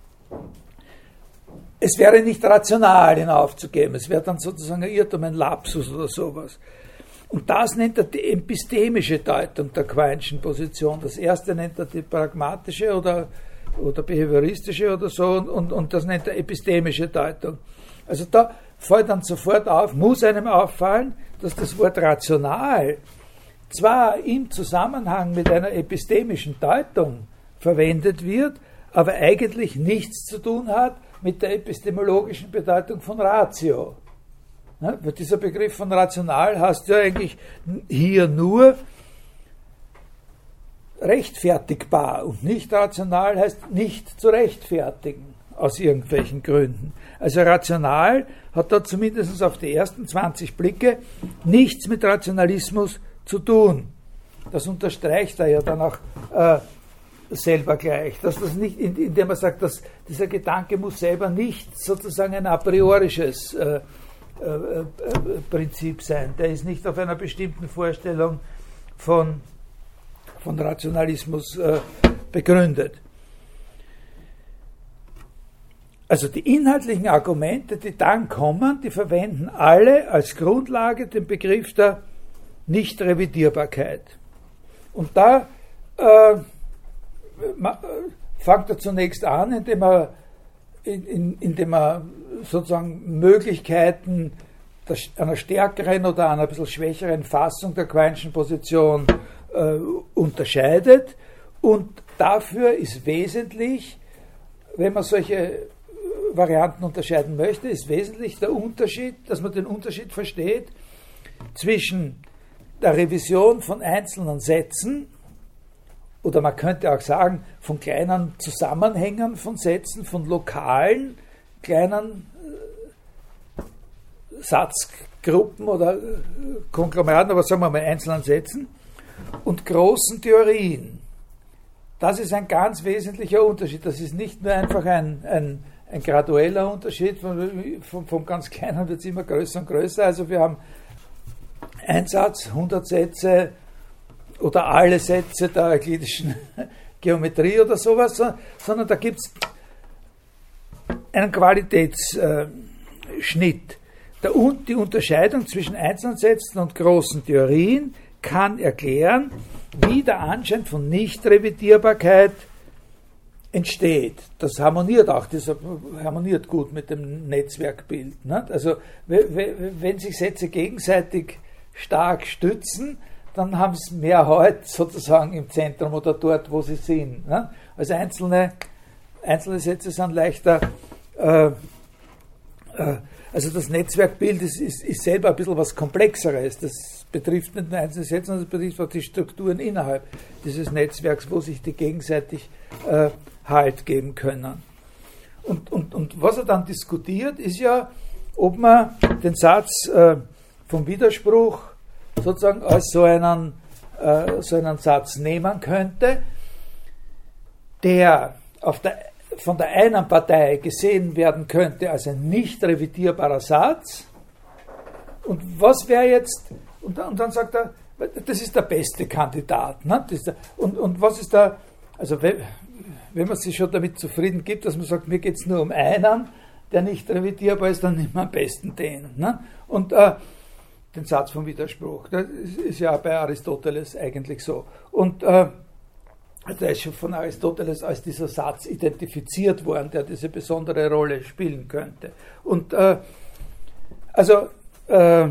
es wäre nicht rational, ihn aufzugeben. Es wäre dann sozusagen ein Irrtum, ein Lapsus oder sowas. Und das nennt er die epistemische Deutung der Quineschen Position. Das erste nennt er die pragmatische oder oder behavioristische oder so, und, und, und das nennt er epistemische Deutung. Also da fällt dann sofort auf, muss einem auffallen, dass das Wort rational zwar im Zusammenhang mit einer epistemischen Deutung verwendet wird, aber eigentlich nichts zu tun hat mit der epistemologischen Bedeutung von Ratio. Ja, weil dieser Begriff von rational heißt ja eigentlich hier nur rechtfertigbar, und nicht rational heißt nicht zu rechtfertigen, aus irgendwelchen Gründen. Also rational hat da zumindest auf die ersten zwanzig Blicke nichts mit Rationalismus zu tun. Das unterstreicht er ja dann auch äh, selber gleich, dass das nicht, indem er sagt, dass dieser Gedanke muss selber nicht sozusagen ein a priorisches äh, äh, äh, Prinzip sein. Der ist nicht auf einer bestimmten Vorstellung von, von Rationalismus äh, begründet. Also die inhaltlichen Argumente, die dann kommen, die verwenden alle als Grundlage den Begriff der Nichtrevidierbarkeit. Und da äh, fängt er zunächst an, indem er, in, in, indem er sozusagen Möglichkeiten der, einer stärkeren oder einer ein bisschen schwächeren Fassung der Quineschen Position äh, unterscheidet. Und dafür ist wesentlich, wenn man solche Varianten unterscheiden möchte, ist wesentlich der Unterschied, dass man den Unterschied versteht zwischen der Revision von einzelnen Sätzen, oder man könnte auch sagen, von kleinen Zusammenhängen von Sätzen, von lokalen, kleinen äh, Satzgruppen oder äh, Konglomeraten, aber sagen wir mal einzelnen Sätzen, und großen Theorien. Das ist ein ganz wesentlicher Unterschied. Das ist nicht nur einfach ein, ein, ein gradueller Unterschied, vom, vom, vom ganz Kleinen wird es immer größer und größer. Also wir haben ein Satz, hundert Sätze oder alle Sätze der euklidischen Geometrie oder sowas, sondern da gibt es einen Qualitätsschnitt. Die Unterscheidung zwischen einzelnen Sätzen und großen Theorien kann erklären, wie der Anschein von Nichtrevidierbarkeit entsteht. Das harmoniert auch, das harmoniert gut mit dem Netzwerkbild. Nicht? Also wenn sich Sätze gegenseitig stark stützen, dann haben sie mehr Halt sozusagen im Zentrum oder dort, wo sie sind. Nicht? Also einzelne, einzelne Sätze sind leichter. Äh, äh, also das Netzwerkbild ist, ist, ist selber ein bisschen was Komplexeres. Das betrifft nicht nur einzelne Sätze, sondern es betrifft auch die Strukturen innerhalb dieses Netzwerks, wo sich die gegenseitig äh, Halt geben können. Und, und, und was er dann diskutiert, ist ja, ob man den Satz äh, vom Widerspruch sozusagen als so einen, äh, so einen Satz nehmen könnte, der, auf der von der einen Partei gesehen werden könnte als ein nicht revidierbarer Satz. Und was wäre jetzt, und, und dann sagt er, das ist der beste Kandidat. Ne? Das ist der, und, und was ist da, also wenn, wenn man sich schon damit zufrieden gibt, dass man sagt, mir geht es nur um einen, der nicht revidierbar ist, dann nimmt man am besten den. Ne? Und äh, den Satz vom Widerspruch. Das ist ja bei Aristoteles eigentlich so. Und äh, der ist schon von Aristoteles als dieser Satz identifiziert worden, der diese besondere Rolle spielen könnte. Und äh, also äh,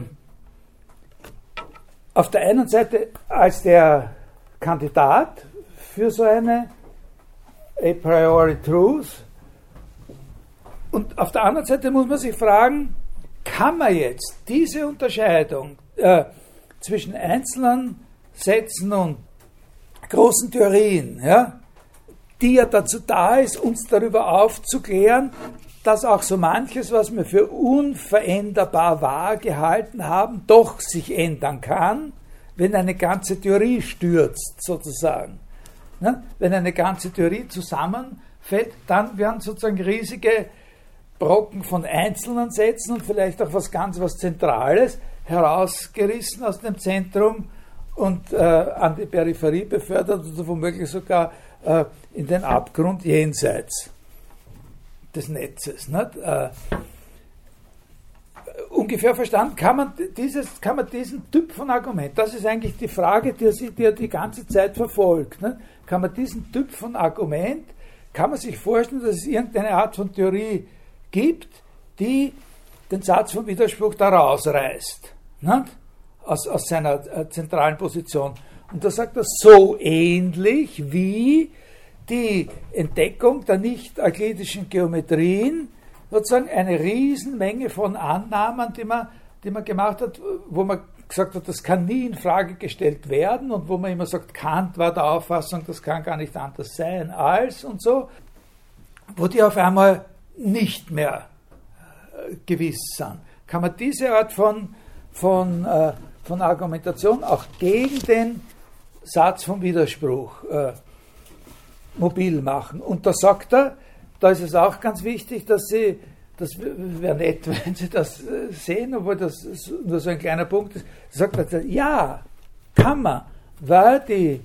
auf der einen Seite als der Kandidat für so eine a priori truth, und auf der anderen Seite muss man sich fragen, kann man jetzt diese Unterscheidung äh, zwischen einzelnen Sätzen und großen Theorien, ja, die ja dazu da ist, uns darüber aufzuklären, dass auch so manches, was wir für unveränderbar wahr gehalten haben, doch sich ändern kann, wenn eine ganze Theorie stürzt, sozusagen. Ja, wenn eine ganze Theorie zusammenfällt, dann werden sozusagen riesige Brocken von einzelnen Sätzen und vielleicht auch was ganz was Zentrales herausgerissen aus dem Zentrum und äh, an die Peripherie befördert oder womöglich sogar äh, in den Abgrund jenseits des Netzes. Nicht? Äh, ungefähr verstanden kann man, dieses, kann man diesen Typ von Argument, das ist eigentlich die Frage, die er die, die ganze Zeit verfolgt, nicht? Kann man diesen Typ von Argument, kann man sich vorstellen, dass es irgendeine Art von Theorie gibt, die den Satz vom Widerspruch da rausreißt, ne? aus, aus seiner äh, zentralen Position. Und da sagt er, so ähnlich wie die Entdeckung der nicht-euklidischen Geometrien sozusagen eine Riesenmenge von Annahmen, die man, die man gemacht hat, wo man gesagt hat, das kann nie in Frage gestellt werden und wo man immer sagt, Kant war der Auffassung, das kann gar nicht anders sein als und so, wo die auf einmal nicht mehr äh, gewiss sind. Kann man diese Art von, von, äh, von Argumentation auch gegen den Satz vom Widerspruch äh, mobil machen. Und da sagt er, da ist es auch ganz wichtig, dass Sie, das wäre nett, wenn Sie das sehen, obwohl das nur so ein kleiner Punkt ist, sagt er, ja, kann man, weil die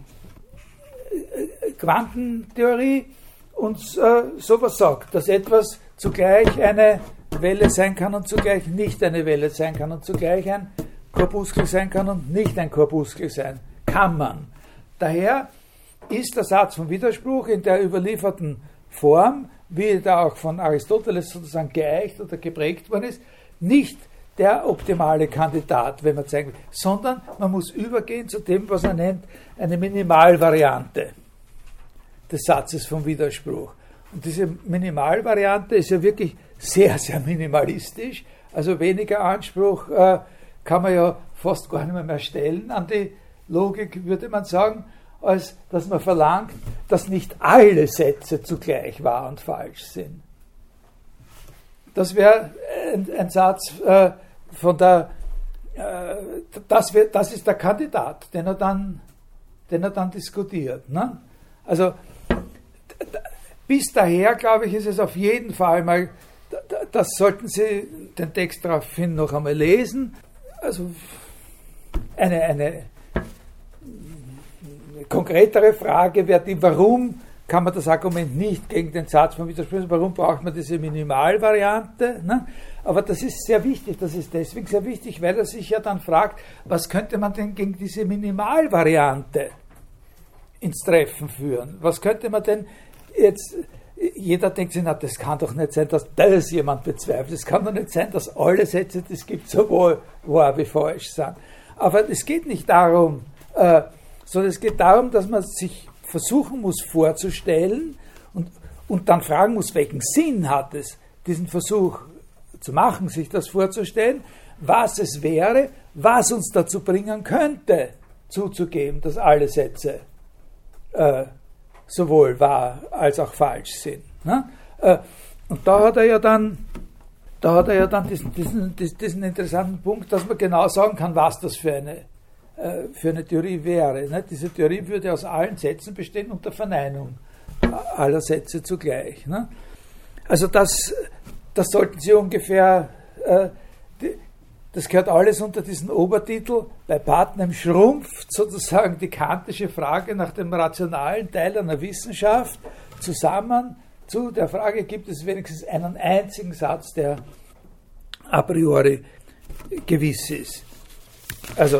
Quantentheorie uns äh, sowas sagt, dass etwas zugleich eine Welle sein kann und zugleich nicht eine Welle sein kann und zugleich ein Korpuskel sein kann und nicht ein Korpuskel sein kann man. Daher ist der Satz vom Widerspruch in der überlieferten Form, wie da auch von Aristoteles sozusagen geeicht oder geprägt worden ist, nicht der optimale Kandidat, wenn man zeigen will, sondern man muss übergehen zu dem, was er nennt, eine Minimalvariante des Satzes vom Widerspruch. Und diese Minimalvariante ist ja wirklich sehr, sehr minimalistisch, also weniger Anspruch äh, kann man ja fast gar nicht mehr, mehr stellen an die Logik, würde man sagen, als dass man verlangt, dass nicht alle Sätze zugleich wahr und falsch sind. Das wäre ein, ein Satz äh, von der, äh, das, wär, das ist der Kandidat, den er dann, den er dann diskutiert. Ne? Also bis daher, glaube ich, ist es auf jeden Fall mal, das sollten Sie den Text daraufhin noch einmal lesen, also eine, eine konkretere Frage wäre die, warum kann man das Argument nicht gegen den Satz von Widerspruch, warum braucht man diese Minimalvariante? Ne? Aber das ist sehr wichtig, das ist deswegen sehr wichtig, weil er sich ja dann fragt, was könnte man denn gegen diese Minimalvariante ins Treffen führen? Was könnte man denn jetzt, jeder denkt sich, na, das kann doch nicht sein, dass das jemand bezweifelt. Es kann doch nicht sein, dass alle Sätze, die es gibt, sowohl wahr wie falsch sind. Aber es geht nicht darum, äh, sondern es geht darum, dass man sich versuchen muss vorzustellen und, und dann fragen muss, welchen Sinn hat es, diesen Versuch zu machen, sich das vorzustellen, was es wäre, was uns dazu bringen könnte, zuzugeben, dass alle Sätze äh, sowohl wahr als auch falsch sind. Ne? Äh, und da hat er ja dann, da hat er ja dann diesen, diesen, diesen interessanten Punkt, dass man genau sagen kann, was das für eine für eine Theorie wäre. Ne? Diese Theorie würde aus allen Sätzen bestehen und der Verneinung aller Sätze zugleich. Ne? Also das, das sollten Sie ungefähr, äh, die, das gehört alles unter diesen Obertitel, bei Putnam schrumpft sozusagen die kantische Frage nach dem rationalen Teil einer Wissenschaft zusammen zu der Frage, gibt es wenigstens einen einzigen Satz, der a priori gewiss ist. Also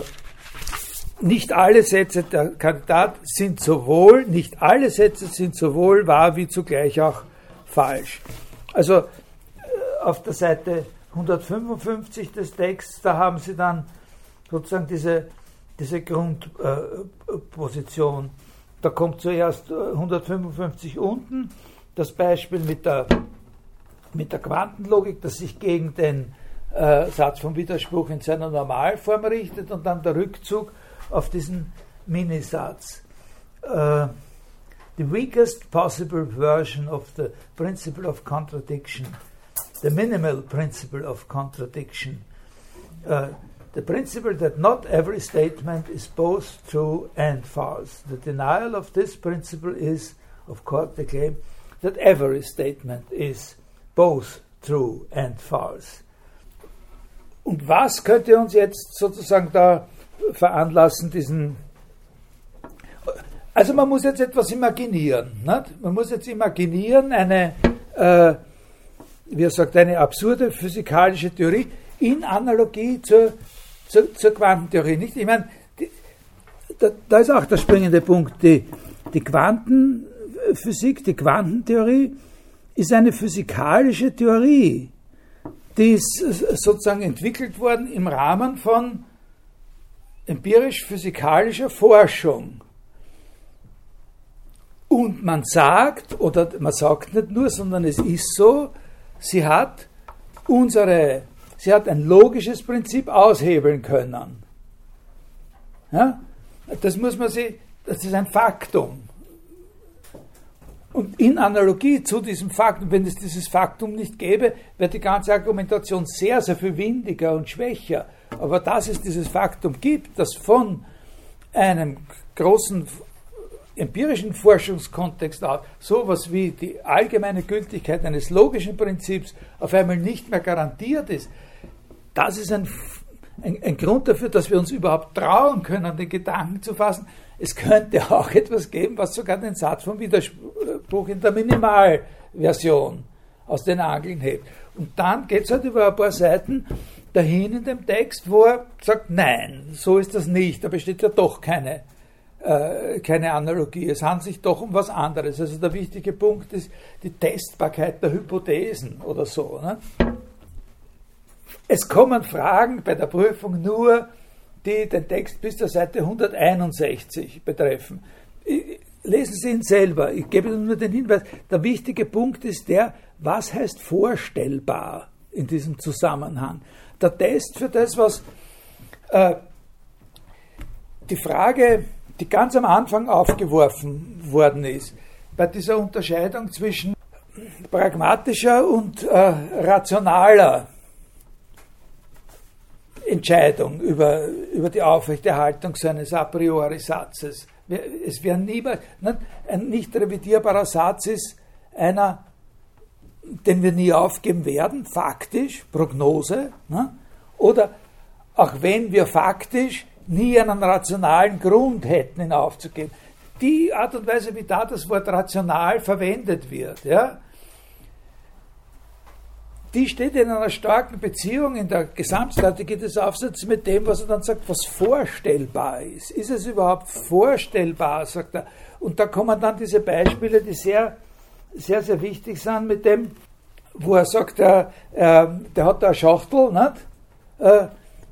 nicht alle Sätze der Kandidat sind sowohl, nicht alle Sätze sind sowohl wahr wie zugleich auch falsch. Also auf der Seite hundertfünfundfünfzig des Texts, da haben Sie dann sozusagen diese, diese Grundposition. Äh, da kommt zuerst hundertfünfundfünfzig unten das Beispiel mit der, mit der Quantenlogik, das sich gegen den äh, Satz vom Widerspruch in seiner Normalform richtet und dann der Rückzug auf diesen Minisatz. Uh, the weakest possible version of the principle of contradiction, the minimal principle of contradiction, uh, the principle that not every statement is both true and false. The denial of this principle is, of course, the claim that every statement is both true and false. Und was könnte uns jetzt sozusagen da veranlassen, diesen... Also man muss jetzt etwas imaginieren. Nicht? Man muss jetzt imaginieren, eine, äh, wie er sagt, eine absurde physikalische Theorie in Analogie zur, zur, zur Quantentheorie. Nicht? Ich meine, die, da, da ist auch der springende Punkt. Die, die Quanten Physik, die Quantentheorie, ist eine physikalische Theorie, die ist sozusagen entwickelt worden im Rahmen von empirisch-physikalischer Forschung. Und man sagt, oder man sagt nicht nur, sondern es ist so, sie hat unsere, sie hat ein logisches Prinzip aushebeln können. Ja? Das muss man sich, das ist ein Faktum. Und in Analogie zu diesem Faktum, wenn es dieses Faktum nicht gäbe, wäre die ganze Argumentation sehr, sehr viel windiger und schwächer. Aber dass es dieses Faktum gibt, das von einem großen empirischen Forschungskontext aus sowas wie die allgemeine Gültigkeit eines logischen Prinzips auf einmal nicht mehr garantiert ist, das ist ein, ein, ein Grund dafür, dass wir uns überhaupt trauen können, den Gedanken zu fassen, es könnte auch etwas geben, was sogar den Satz vom Widerspruch in der Minimalversion aus den Angeln hebt. Und dann geht es halt über ein paar Seiten dahin in dem Text, wo er sagt, nein, so ist das nicht, da besteht ja doch keine, äh, keine Analogie, es handelt sich doch um was anderes. Also der wichtige Punkt ist die Testbarkeit der Hypothesen oder so. Ne? Es kommen Fragen bei der Prüfung nur, die den Text bis zur Seite hunderteinundsechzig betreffen. Lesen Sie ihn selber, ich gebe Ihnen nur den Hinweis, der wichtige Punkt ist der, was heißt vorstellbar in diesem Zusammenhang? Der Test für das, was äh, die Frage, die ganz am Anfang aufgeworfen worden ist, bei dieser Unterscheidung zwischen pragmatischer und äh, rationaler Entscheidung über, über die Aufrechterhaltung so eines a priori Satzes. Es wäre niemals, ein nicht revidierbarer Satz ist einer, den wir nie aufgeben werden, faktisch, Prognose, ne? Oder auch wenn wir faktisch nie einen rationalen Grund hätten, ihn aufzugeben. Die Art und Weise, wie da das Wort rational verwendet wird, ja, die steht in einer starken Beziehung in der Gesamtstrategie des Aufsatzes mit dem, was er dann sagt, was vorstellbar ist. Ist es überhaupt vorstellbar, sagt er. Und da kommen dann diese Beispiele, die sehr, sehr, sehr wichtig sind, mit dem, wo er sagt, äh, äh, der hat da eine Schachtel, nicht? Äh,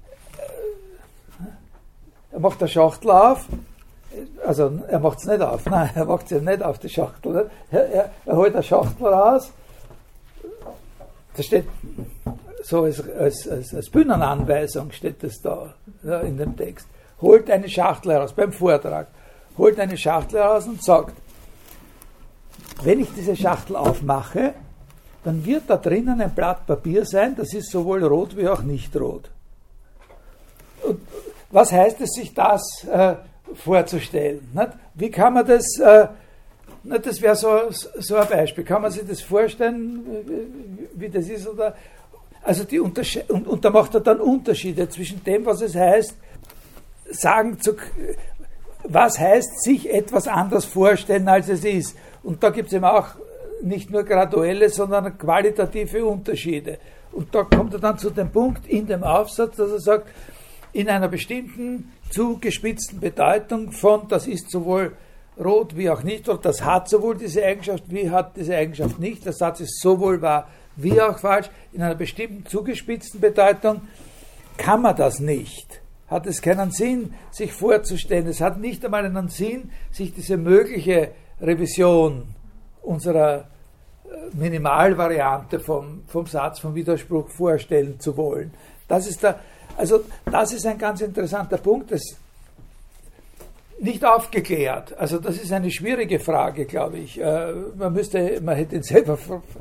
er macht eine Schachtel auf, also er macht es nicht auf, nein, er macht es nicht auf, die Schachtel. Nicht? Er, er, er holt eine Schachtel raus, das steht so als, als, als, als Bühnenanweisung steht das da, ja, in dem Text. Holt eine Schachtel heraus, beim Vortrag, holt eine Schachtel heraus und sagt, wenn ich diese Schachtel aufmache, dann wird da drinnen ein Blatt Papier sein, das ist sowohl rot wie auch nicht rot. Und was heißt es, sich das äh, vorzustellen? Nicht? Wie kann man das... Äh, Das wäre so, so ein Beispiel. Kann man sich das vorstellen, wie das ist? Oder? Also die Untersche- und, und da macht er dann Unterschiede zwischen dem, was es heißt, sagen zu, was heißt, sich etwas anders vorstellen, als es ist. Und da gibt es eben auch nicht nur graduelle, sondern qualitative Unterschiede. Und da kommt er dann zu dem Punkt in dem Aufsatz, dass er sagt, in einer bestimmten zugespitzten Bedeutung von, das ist sowohl rot wie auch nicht, und das hat sowohl diese Eigenschaft wie hat diese Eigenschaft nicht. Der Satz ist sowohl wahr wie auch falsch. In einer bestimmten zugespitzten Bedeutung kann man das nicht. Hat es keinen Sinn, sich vorzustellen. Es hat nicht einmal einen Sinn, sich diese mögliche Revision unserer Minimalvariante vom, vom Satz vom Widerspruch vorstellen zu wollen. Das ist der, also das ist ein ganz interessanter Punkt. Das nicht aufgeklärt. Also das ist eine schwierige Frage, glaube ich. Man müsste, man hätte ihn selber,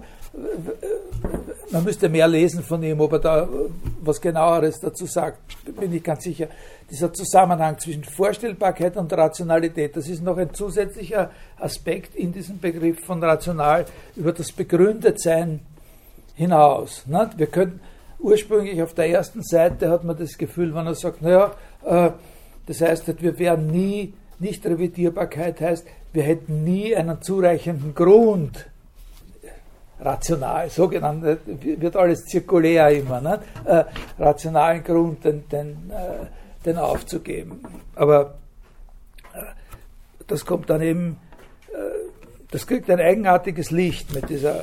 man müsste mehr lesen von ihm, ob er da was Genaueres dazu sagt. Bin ich ganz sicher. Dieser Zusammenhang zwischen Vorstellbarkeit und Rationalität, das ist noch ein zusätzlicher Aspekt in diesem Begriff von rational über das Begründetsein hinaus. Wir können ursprünglich auf der ersten Seite hat man das Gefühl, wenn er sagt, naja, äh, das heißt, wir wären nie, nicht Revidierbarkeit heißt, wir hätten nie einen zureichenden Grund, rational, sogenannt, wird alles zirkulär immer, ne? äh, rationalen Grund, den, den, äh, den aufzugeben. Aber äh, das kommt dann eben, äh, das kriegt ein eigenartiges Licht mit dieser,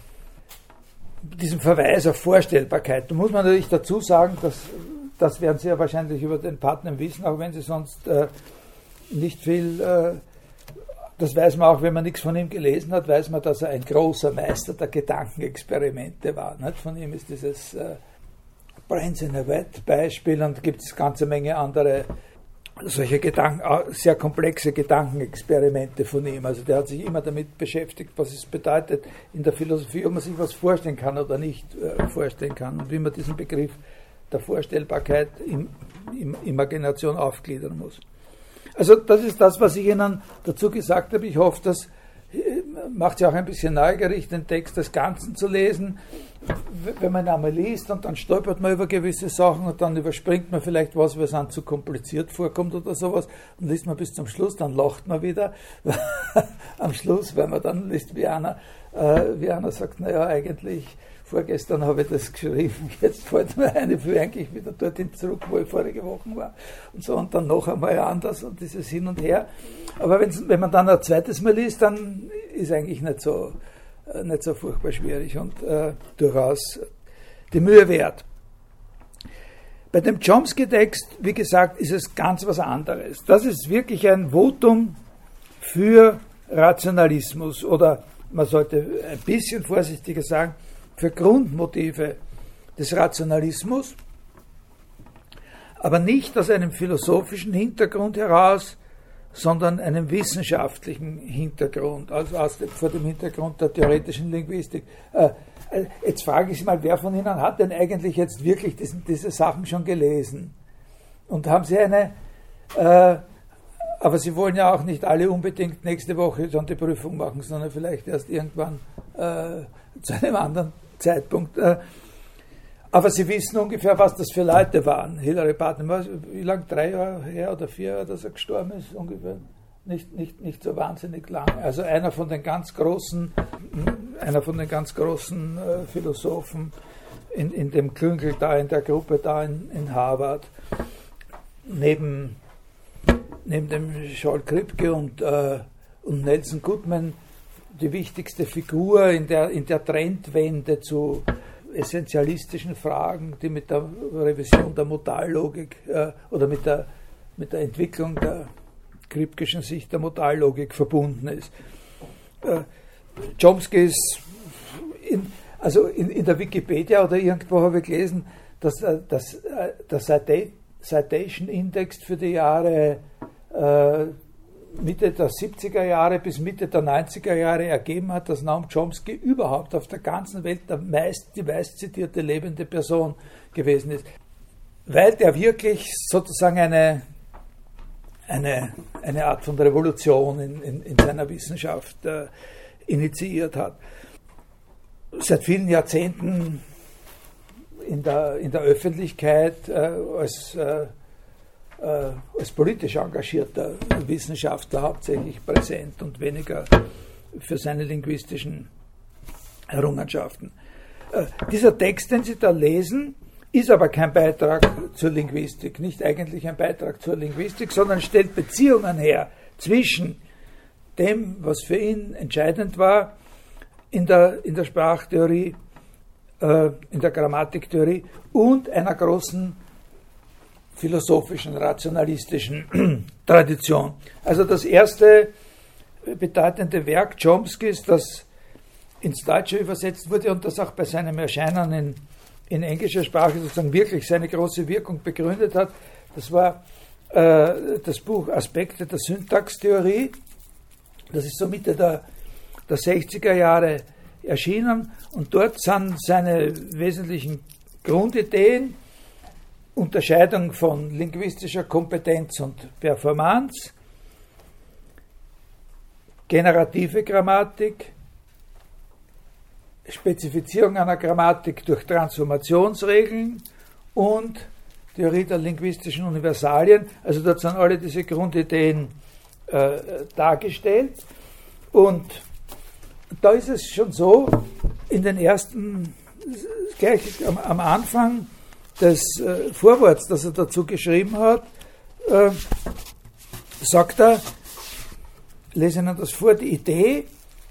diesem Verweis auf Vorstellbarkeit. Da muss man natürlich dazu sagen, dass, das werden Sie ja wahrscheinlich über den Partner wissen, auch wenn Sie sonst äh, nicht viel, äh, das weiß man auch, wenn man nichts von ihm gelesen hat, weiß man, dass er ein großer Meister der Gedankenexperimente war. Nicht? Von ihm ist dieses äh, Brains in a Wet Beispiel, und gibt es eine ganze Menge andere solche Gedanken, sehr komplexe Gedankenexperimente von ihm. Also der hat sich immer damit beschäftigt, was es bedeutet in der Philosophie, ob man sich was vorstellen kann oder nicht äh, vorstellen kann, und wie man diesen Begriff der Vorstellbarkeit in, in Imagination aufgliedern muss. Also das ist das, was ich Ihnen dazu gesagt habe. Ich hoffe, das macht Sie auch ein bisschen neugierig, den Text des Ganzen zu lesen. Wenn man einmal liest und dann stolpert man über gewisse Sachen und dann überspringt man vielleicht was, was einem zu kompliziert vorkommt oder sowas, und liest man bis zum Schluss, dann lacht man wieder am Schluss, weil man dann liest, wie einer, äh, wie einer sagt, naja, eigentlich vorgestern habe ich das geschrieben, jetzt fällt mir ein, ich will eigentlich wieder dorthin zurück, wo ich vorige Woche war, und so, und dann noch einmal anders und dieses Hin und Her. Aber wenn man dann ein zweites Mal liest, dann ist eigentlich nicht so, äh, nicht so furchtbar schwierig und äh, durchaus die Mühe wert. Bei dem Chomsky-Text, wie gesagt, ist es ganz was anderes. Das ist wirklich ein Votum für Rationalismus, oder man sollte ein bisschen vorsichtiger sagen, für Grundmotive des Rationalismus, aber nicht aus einem philosophischen Hintergrund heraus, sondern einem wissenschaftlichen Hintergrund, also aus dem, vor dem Hintergrund der theoretischen Linguistik. Äh, jetzt frage ich Sie mal, wer von Ihnen hat denn eigentlich jetzt wirklich diesen, diese Sachen schon gelesen? Und haben Sie eine, äh, aber Sie wollen ja auch nicht alle unbedingt nächste Woche schon die Prüfung machen, sondern vielleicht erst irgendwann äh, zu einem anderen Zeitpunkt. Äh, aber Sie wissen ungefähr, was das für Leute waren. Hilary Putnam, wie lange, drei Jahre her oder vier Jahre, dass er gestorben ist, ungefähr? Nicht, nicht, nicht so wahnsinnig lang. Also einer von den ganz großen, einer von den ganz großen äh, Philosophen in, in dem Klüngel da, in der Gruppe da in, in Harvard, neben, neben dem Joel Kripke und, äh, und Nelson Goodman, die wichtigste Figur in der, in der Trendwende zu essentialistischen Fragen, die mit der Revision der Modallogik äh, oder mit der, mit der Entwicklung der Kripkeschen Sicht der Modallogik verbunden ist. Äh, Chomsky ist, in, also in, in der Wikipedia oder irgendwo habe ich gelesen, dass, dass äh, der Citation Index für die Jahre äh, Mitte der siebziger Jahre bis Mitte der neunziger Jahre ergeben hat, dass Noam Chomsky überhaupt auf der ganzen Welt der meist, die meist zitierte lebende Person gewesen ist. Weil der wirklich sozusagen eine, eine, eine Art von Revolution in, in, in seiner Wissenschaft äh, initiiert hat. Seit vielen Jahrzehnten in der, in der Öffentlichkeit äh, als äh, als politisch engagierter Wissenschaftler hauptsächlich präsent und weniger für seine linguistischen Errungenschaften. Äh, dieser Text, den Sie da lesen, ist aber kein Beitrag zur Linguistik, nicht eigentlich ein Beitrag zur Linguistik, sondern stellt Beziehungen her zwischen dem, was für ihn entscheidend war in der, in der Sprachtheorie, äh, in der Grammatiktheorie und einer großen philosophischen, rationalistischen Tradition. Also das erste bedeutende Werk Chomskys, das ins Deutsche übersetzt wurde und das auch bei seinem Erscheinen in, in englischer Sprache sozusagen wirklich seine große Wirkung begründet hat, das war äh, das Buch Aspekte der Syntaxtheorie. Das ist so Mitte der, der sechziger Jahre erschienen, und dort sind seine wesentlichen Grundideen: Unterscheidung von linguistischer Kompetenz und Performance, generative Grammatik, Spezifizierung einer Grammatik durch Transformationsregeln und Theorie der linguistischen Universalien. Also dort sind alle diese Grundideen äh, dargestellt. Und da ist es schon so, in den ersten, gleich am, am Anfang des äh, Vorworts, das er dazu geschrieben hat, äh, sagt er, lese Ihnen das vor, die Idee,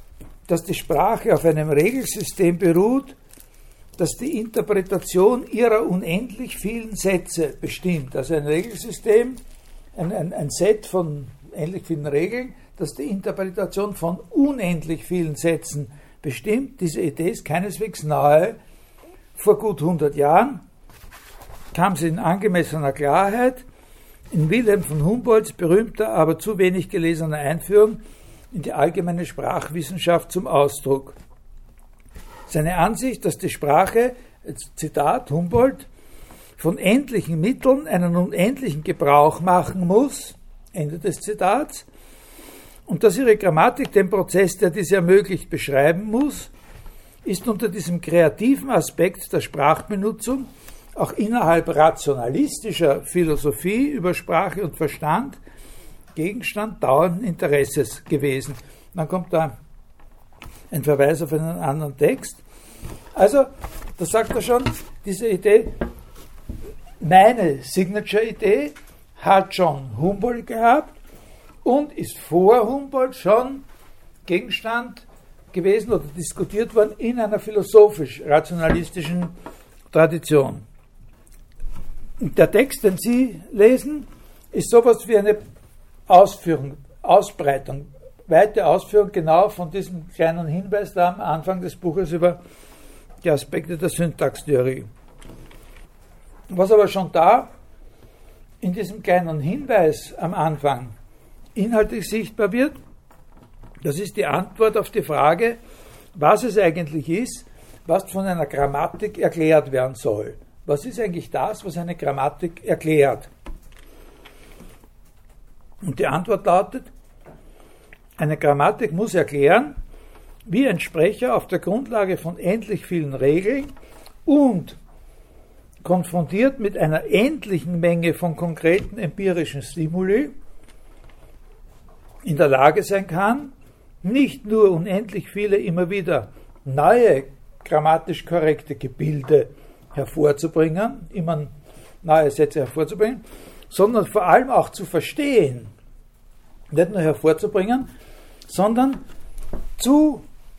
dass die Sprache auf einem Regelsystem beruht, das die Interpretation ihrer unendlich vielen Sätze bestimmt. Also ein Regelsystem, ein, ein, ein Set von unendlich vielen Regeln, das die Interpretation von unendlich vielen Sätzen bestimmt. Diese Idee ist keineswegs neu. Vor gut hundert Jahren kam sie in angemessener Klarheit in Wilhelm von Humboldts berühmter, aber zu wenig gelesener Einführung in die allgemeine Sprachwissenschaft zum Ausdruck. Seine Ansicht, dass die Sprache, Zitat Humboldt, von endlichen Mitteln einen unendlichen Gebrauch machen muss, Ende des Zitats, und dass ihre Grammatik den Prozess, der dies ermöglicht, beschreiben muss, ist unter diesem kreativen Aspekt der Sprachbenutzung auch innerhalb rationalistischer Philosophie über Sprache und Verstand Gegenstand dauernden Interesses gewesen. Dann kommt da ein Verweis auf einen anderen Text. Also, da sagt er schon, diese Idee, meine Signature-Idee hat schon Humboldt gehabt und ist vor Humboldt schon Gegenstand gewesen oder diskutiert worden in einer philosophisch-rationalistischen Tradition. Der Text, den Sie lesen, ist sowas wie eine Ausführung, Ausbreitung, weite Ausführung genau von diesem kleinen Hinweis da am Anfang des Buches über die Aspekte der Syntaxtheorie. Was aber schon da in diesem kleinen Hinweis am Anfang inhaltlich sichtbar wird, das ist die Antwort auf die Frage, was es eigentlich ist, was von einer Grammatik erklärt werden soll. Was ist eigentlich das, was eine Grammatik erklärt? Und die Antwort lautet, eine Grammatik muss erklären, wie ein Sprecher auf der Grundlage von endlich vielen Regeln und konfrontiert mit einer endlichen Menge von konkreten empirischen Stimuli in der Lage sein kann, nicht nur unendlich viele immer wieder neue grammatisch korrekte Gebilde hervorzubringen, immer neue Sätze hervorzubringen, sondern vor allem auch zu verstehen, nicht nur hervorzubringen, sondern zu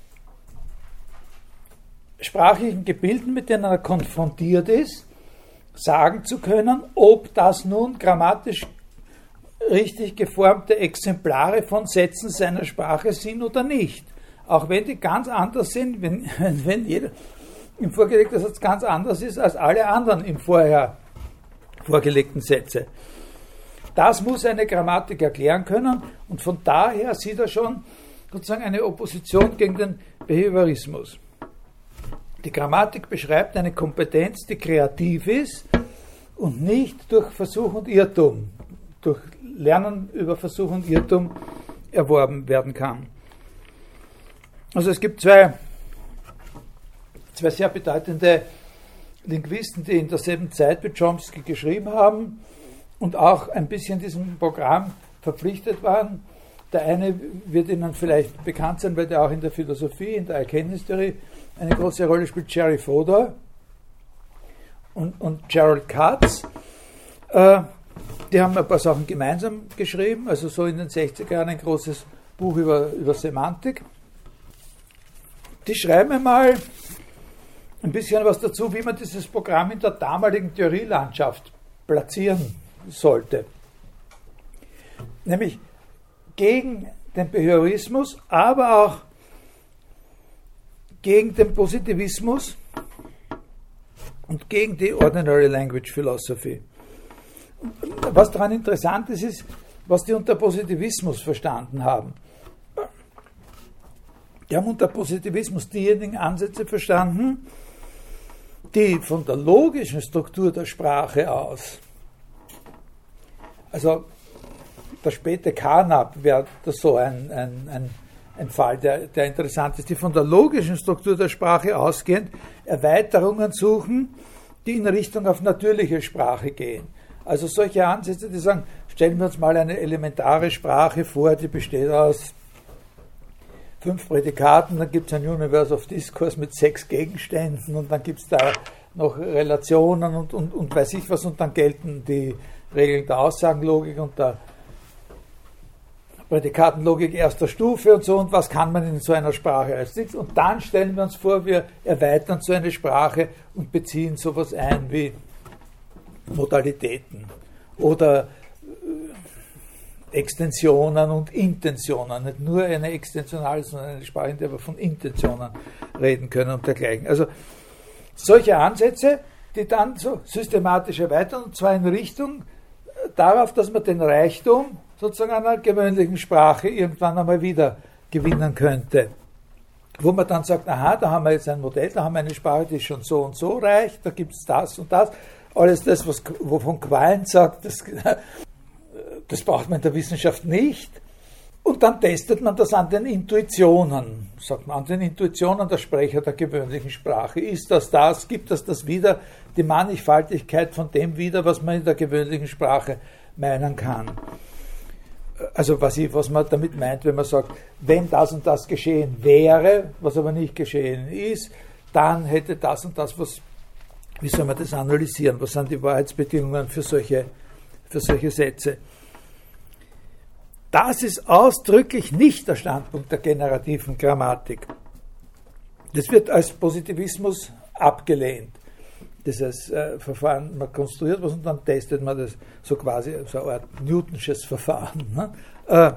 sprachlichen Gebilden, mit denen er konfrontiert ist, sagen zu können, ob das nun grammatisch richtig geformte Exemplare von Sätzen seiner Sprache sind oder nicht. Auch wenn die ganz anders sind, wenn, wenn jeder im vorgelegten Satz ganz anders ist als alle anderen im vorher vorgelegten Sätze. Das muss eine Grammatik erklären können und von daher sieht er schon sozusagen eine Opposition gegen den Behaviorismus. Die Grammatik beschreibt eine Kompetenz, die kreativ ist und nicht durch Versuch und Irrtum, durch Lernen über Versuch und Irrtum erworben werden kann. Also es gibt zwei, zwei sehr bedeutende Linguisten, die in derselben Zeit wie Chomsky geschrieben haben und auch ein bisschen diesem Programm verpflichtet waren. Der eine wird Ihnen vielleicht bekannt sein, weil der auch in der Philosophie, in der Erkenntnistheorie eine große Rolle spielt, Jerry Fodor und, und Gerald Katz. Äh, die haben ein paar Sachen gemeinsam geschrieben, also so in den sechziger Jahren ein großes Buch über, über Semantik. Die schreiben einmal ein bisschen was dazu, wie man dieses Programm in der damaligen Theorielandschaft platzieren sollte. Nämlich gegen den Behaviorismus, aber auch gegen den Positivismus und gegen die Ordinary Language Philosophy. Was daran interessant ist, ist, was die unter Positivismus verstanden haben. Die haben unter Positivismus diejenigen Ansätze verstanden, die von der logischen Struktur der Sprache aus, also der späte Carnap wäre das so ein, ein, ein, ein Fall, der, der interessant ist, die von der logischen Struktur der Sprache ausgehend Erweiterungen suchen, die in Richtung auf natürliche Sprache gehen. Also solche Ansätze, die sagen, stellen wir uns mal eine elementare Sprache vor, die besteht aus fünf Prädikaten, dann gibt es ein Universe of Discourse mit sechs Gegenständen und dann gibt es da noch Relationen und, und, und weiß ich was und dann gelten die Regeln der Aussagenlogik und der Prädikatenlogik erster Stufe und so, und was kann man in so einer Sprache als Dings. Und dann stellen wir uns vor, wir erweitern so eine Sprache und beziehen sowas ein wie Modalitäten oder Extensionen und Intentionen. Nicht nur eine extensionale, sondern eine Sprache, in der wir von Intentionen reden können und dergleichen. Also solche Ansätze, die dann so systematisch erweitern, und zwar in Richtung darauf, dass man den Reichtum sozusagen einer gewöhnlichen Sprache irgendwann einmal wieder gewinnen könnte. Wo man dann sagt, aha, da haben wir jetzt ein Modell, da haben wir eine Sprache, die ist schon so und so reich, da gibt es das und das. Alles das, was, wovon Quine sagt, das, das braucht man in der Wissenschaft nicht. Und dann testet man das an den Intuitionen, sagt man, an den Intuitionen der Sprecher der gewöhnlichen Sprache. Ist das das, gibt das das wieder, die Mannigfaltigkeit von dem wieder, was man in der gewöhnlichen Sprache meinen kann. Also was, ich, was man damit meint, wenn man sagt, wenn das und das geschehen wäre, was aber nicht geschehen ist, dann hätte das und das, was, wie soll man das analysieren, was sind die Wahrheitsbedingungen für solche, für solche Sätze. Das ist ausdrücklich nicht der Standpunkt der generativen Grammatik. Das wird als Positivismus abgelehnt. Das heißt, äh, Verfahren, man konstruiert was und dann testet man das, so quasi so eine Art Newtonsches Verfahren. Ne? Äh,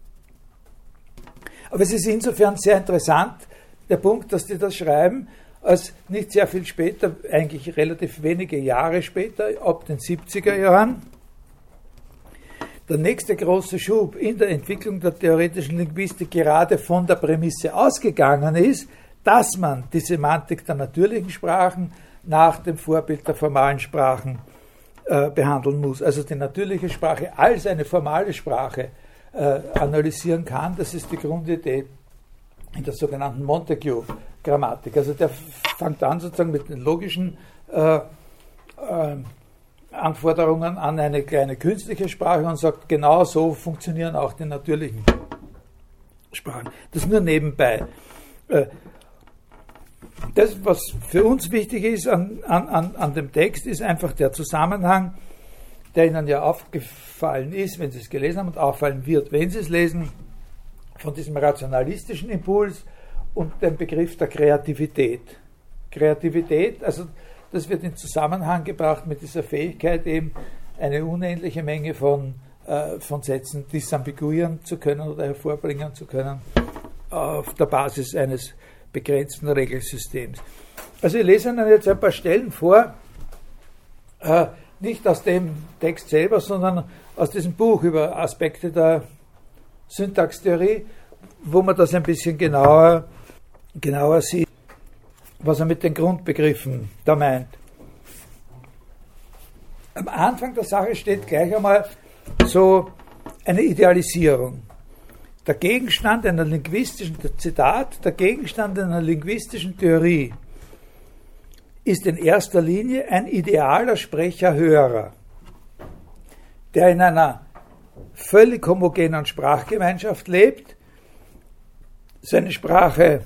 aber es ist insofern sehr interessant, der Punkt, dass die das schreiben, als nicht sehr viel später, eigentlich relativ wenige Jahre später, ab den siebziger Jahren, der nächste große Schub in der Entwicklung der theoretischen Linguistik gerade von der Prämisse ausgegangen ist, dass man die Semantik der natürlichen Sprachen nach dem Vorbild der formalen Sprachen äh, behandeln muss. Also die natürliche Sprache als eine formale Sprache äh, analysieren kann. Das ist die Grundidee in der sogenannten Montague-Grammatik. Also der fängt an sozusagen mit den logischen äh, äh, Anforderungen an eine kleine künstliche Sprache und sagt, genau so funktionieren auch die natürlichen Sprachen. Das nur nebenbei. Äh, Das, was für uns wichtig ist an, an, an dem Text, ist einfach der Zusammenhang, der Ihnen ja aufgefallen ist, wenn Sie es gelesen haben, und auffallen wird, wenn Sie es lesen, von diesem rationalistischen Impuls und dem Begriff der Kreativität. Kreativität, also das wird in Zusammenhang gebracht mit dieser Fähigkeit, eben eine unendliche Menge von, äh, von Sätzen disambiguieren zu können oder hervorbringen zu können auf der Basis eines begrenzten Regelsystems. Also ich lese Ihnen jetzt ein paar Stellen vor, äh, nicht aus dem Text selber, sondern aus diesem Buch über Aspekte der Syntaxtheorie, wo man das ein bisschen genauer, genauer sieht, was er mit den Grundbegriffen da meint. Am Anfang der Sache steht gleich einmal so eine Idealisierung. Der Gegenstand einer linguistischen, Zitat, der Gegenstand einer linguistischen Theorie ist in erster Linie ein idealer Sprecher-Hörer, der in einer völlig homogenen Sprachgemeinschaft lebt, seine Sprache,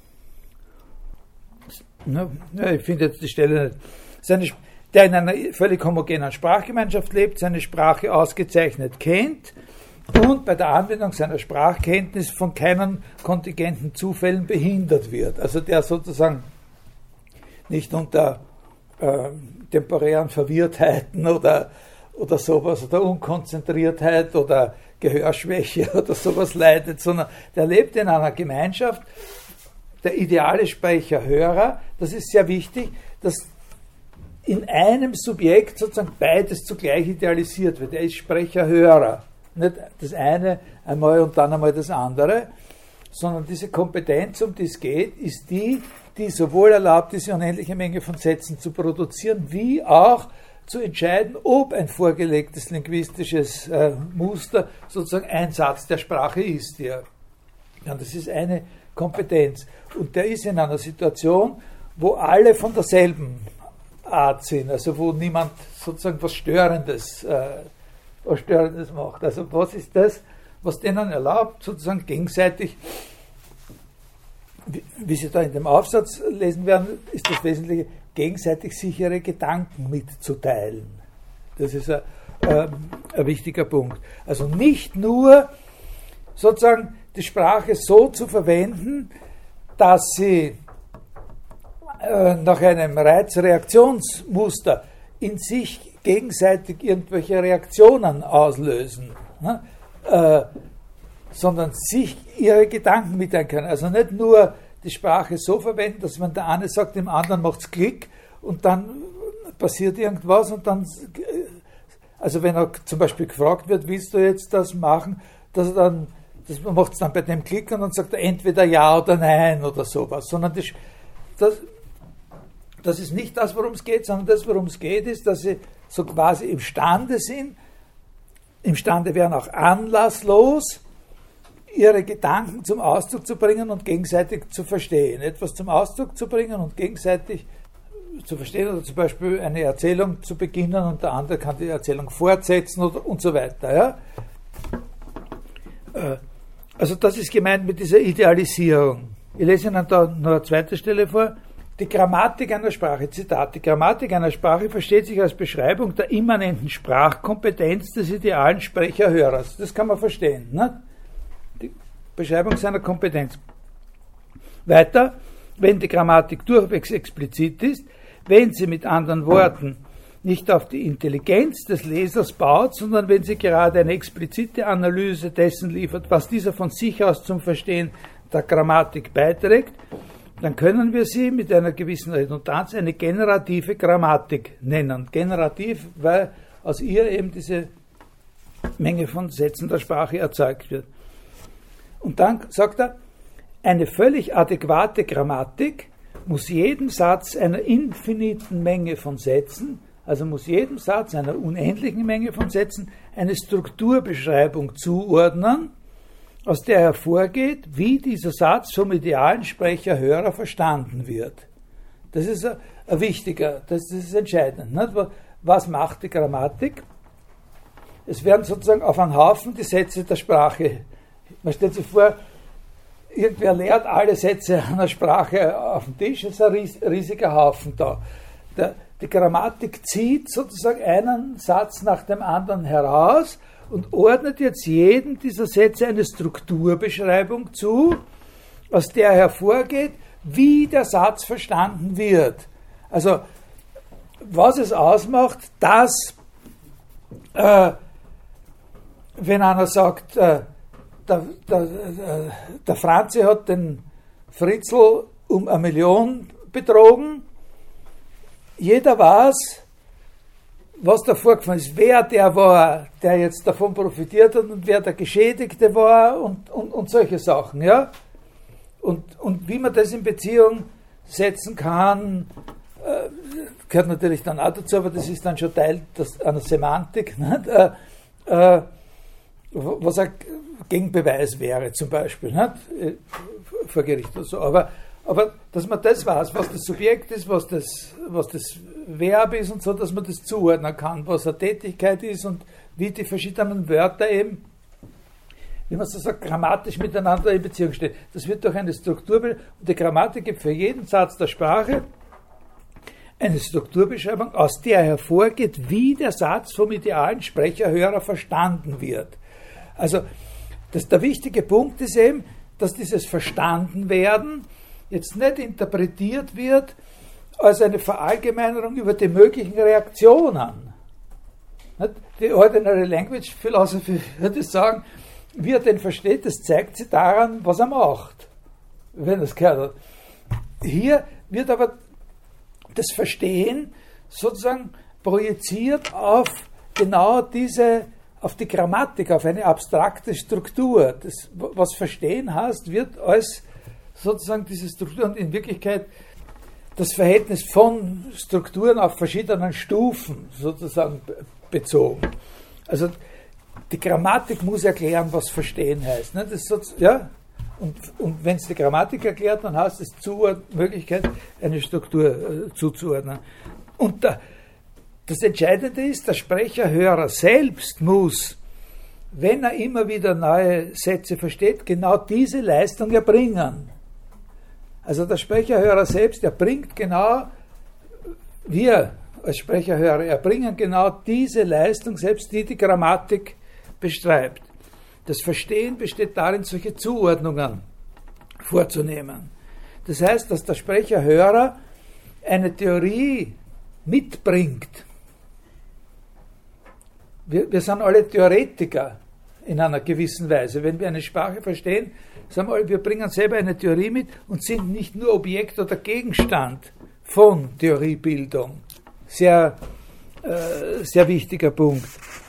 ne, ich finde jetzt die Stelle nicht, seine, der in einer völlig homogenen Sprachgemeinschaft lebt, seine Sprache ausgezeichnet kennt und bei der Anwendung seiner Sprachkenntnis von keinen kontingenten Zufällen behindert wird. Also der sozusagen nicht unter äh, temporären Verwirrtheiten oder, oder sowas, oder Unkonzentriertheit oder Gehörschwäche oder sowas leidet, sondern der lebt in einer Gemeinschaft, der ideale Sprecher-Hörer. Das ist sehr wichtig, dass in einem Subjekt sozusagen beides zugleich idealisiert wird. Er ist Sprecher-Hörer. Nicht das eine einmal und dann einmal das andere, sondern diese Kompetenz, um die es geht, ist die, die sowohl erlaubt, diese unendliche Menge von Sätzen zu produzieren, wie auch zu entscheiden, ob ein vorgelegtes linguistisches äh, Muster sozusagen ein Satz der Sprache ist. Ja. Ja, das ist eine Kompetenz. Und der ist in einer Situation, wo alle von derselben Art sind, also wo niemand sozusagen was Störendes äh, was Störendes macht. Also was ist das, was denen erlaubt, sozusagen gegenseitig, wie, wie Sie da in dem Aufsatz lesen werden, ist das Wesentliche, gegenseitig sichere Gedanken mitzuteilen. Das ist ein, äh, ein wichtiger Punkt. Also nicht nur sozusagen die Sprache so zu verwenden, dass sie äh, nach einem Reizreaktionsmuster in sich gegenseitig irgendwelche Reaktionen auslösen, ne? äh, sondern sich ihre Gedanken mitteilen können. Also nicht nur die Sprache so verwenden, dass man der eine sagt, dem anderen macht's Klick und dann passiert irgendwas und dann, also wenn er zum Beispiel gefragt wird, willst du jetzt das machen, dass er dann, das macht es dann bei dem Klick und dann sagt er entweder ja oder nein oder sowas, sondern das, das, das ist nicht das, worum es geht, sondern das, worum es geht, ist, dass sie so quasi imstande sind, imstande wären auch anlasslos, ihre Gedanken zum Ausdruck zu bringen und gegenseitig zu verstehen. Etwas zum Ausdruck zu bringen und gegenseitig zu verstehen oder zum Beispiel eine Erzählung zu beginnen und der andere kann die Erzählung fortsetzen oder, und so weiter. Ja? Also das ist gemeint mit dieser Idealisierung. Ich lese Ihnen da noch eine zweite Stelle vor. Die Grammatik einer Sprache, Zitat, die Grammatik einer Sprache versteht sich als Beschreibung der immanenten Sprachkompetenz des idealen Sprecherhörers. Das kann man verstehen. Ne? Die Beschreibung seiner Kompetenz. Weiter, wenn die Grammatik durchwegs explizit ist, wenn sie mit anderen Worten nicht auf die Intelligenz des Lesers baut, sondern wenn sie gerade eine explizite Analyse dessen liefert, was dieser von sich aus zum Verstehen der Grammatik beiträgt, dann können wir sie mit einer gewissen Redundanz eine generative Grammatik nennen. Generativ, weil aus ihr eben diese Menge von Sätzen der Sprache erzeugt wird. Und dann sagt er, eine völlig adäquate Grammatik muss jedem Satz einer infiniten Menge von Sätzen, also muss jedem Satz einer unendlichen Menge von Sätzen eine Strukturbeschreibung zuordnen, aus der hervorgeht, wie dieser Satz vom idealen Sprecher-Hörer verstanden wird. Das ist ein, ein wichtiger, das ist entscheidend. Nicht? Was macht die Grammatik? Es werden sozusagen auf einen Haufen die Sätze der Sprache. Man stellt sich vor, irgendwer lehrt alle Sätze einer Sprache auf den Tisch, es ist ein ries, riesiger Haufen da. Der, die Grammatik zieht sozusagen einen Satz nach dem anderen heraus und ordnet jetzt jedem dieser Sätze eine Strukturbeschreibung zu, aus der hervorgeht, wie der Satz verstanden wird. Also, was es ausmacht, dass, äh, wenn einer sagt, äh, der, der, der Franzi hat den Fritzl um eine Million betrogen, jeder weiß, was da vorgefallen ist, wer der war, der jetzt davon profitiert hat und wer der Geschädigte war und, und, und solche Sachen, ja. Und, und wie man das in Beziehung setzen kann, äh, gehört natürlich dann auch dazu, aber das ist dann schon Teil des, einer Semantik, nicht? Äh, äh, was ein Gegenbeweis wäre zum Beispiel, nicht? Vor Gericht oder so. Aber, aber dass man das weiß, was das Subjekt ist, was das, was das Verb ist und so, dass man das zuordnen kann, was eine Tätigkeit ist und wie die verschiedenen Wörter eben, wie man so sagt, grammatisch miteinander in Beziehung stehen. Das wird durch eine Struktur, und die Grammatik gibt für jeden Satz der Sprache eine Strukturbeschreibung, aus der hervorgeht, wie der Satz vom idealen Sprecherhörer verstanden wird. Also das, der wichtige Punkt ist eben, dass dieses Verstandenwerden jetzt nicht interpretiert wird als eine Verallgemeinerung über die möglichen Reaktionen. Die Ordinary Language Philosophy würde sagen, wie er den versteht, das zeigt sich daran, was er macht, wenn er es gehört hat. Hier wird aber das Verstehen sozusagen projiziert auf genau diese, auf die Grammatik, auf eine abstrakte Struktur. Das, was Verstehen heißt, wird als sozusagen diese Struktur und in Wirklichkeit das Verhältnis von Strukturen auf verschiedenen Stufen sozusagen bezogen. Also die Grammatik muss erklären, was Verstehen heißt. Ne? Das ist so, ja? Und, und wenn es die Grammatik erklärt, dann heißt es Zuord- Möglichkeit, eine Struktur äh, zuzuordnen. Und da, das Entscheidende ist, der Sprecherhörer selbst muss, wenn er immer wieder neue Sätze versteht, genau diese Leistung erbringen. Also der Sprecherhörer selbst erbringt genau, wir als Sprecherhörer erbringen genau diese Leistung selbst, die die Grammatik beschreibt. Das Verstehen besteht darin, solche Zuordnungen vorzunehmen. Das heißt, dass der Sprecher-Hörer eine Theorie mitbringt. Wir, wir sind alle Theoretiker in einer gewissen Weise. Wenn wir eine Sprache verstehen, sagen wir, wir bringen selber eine Theorie mit und sind nicht nur Objekt oder Gegenstand von Theoriebildung. Sehr, äh, sehr wichtiger Punkt.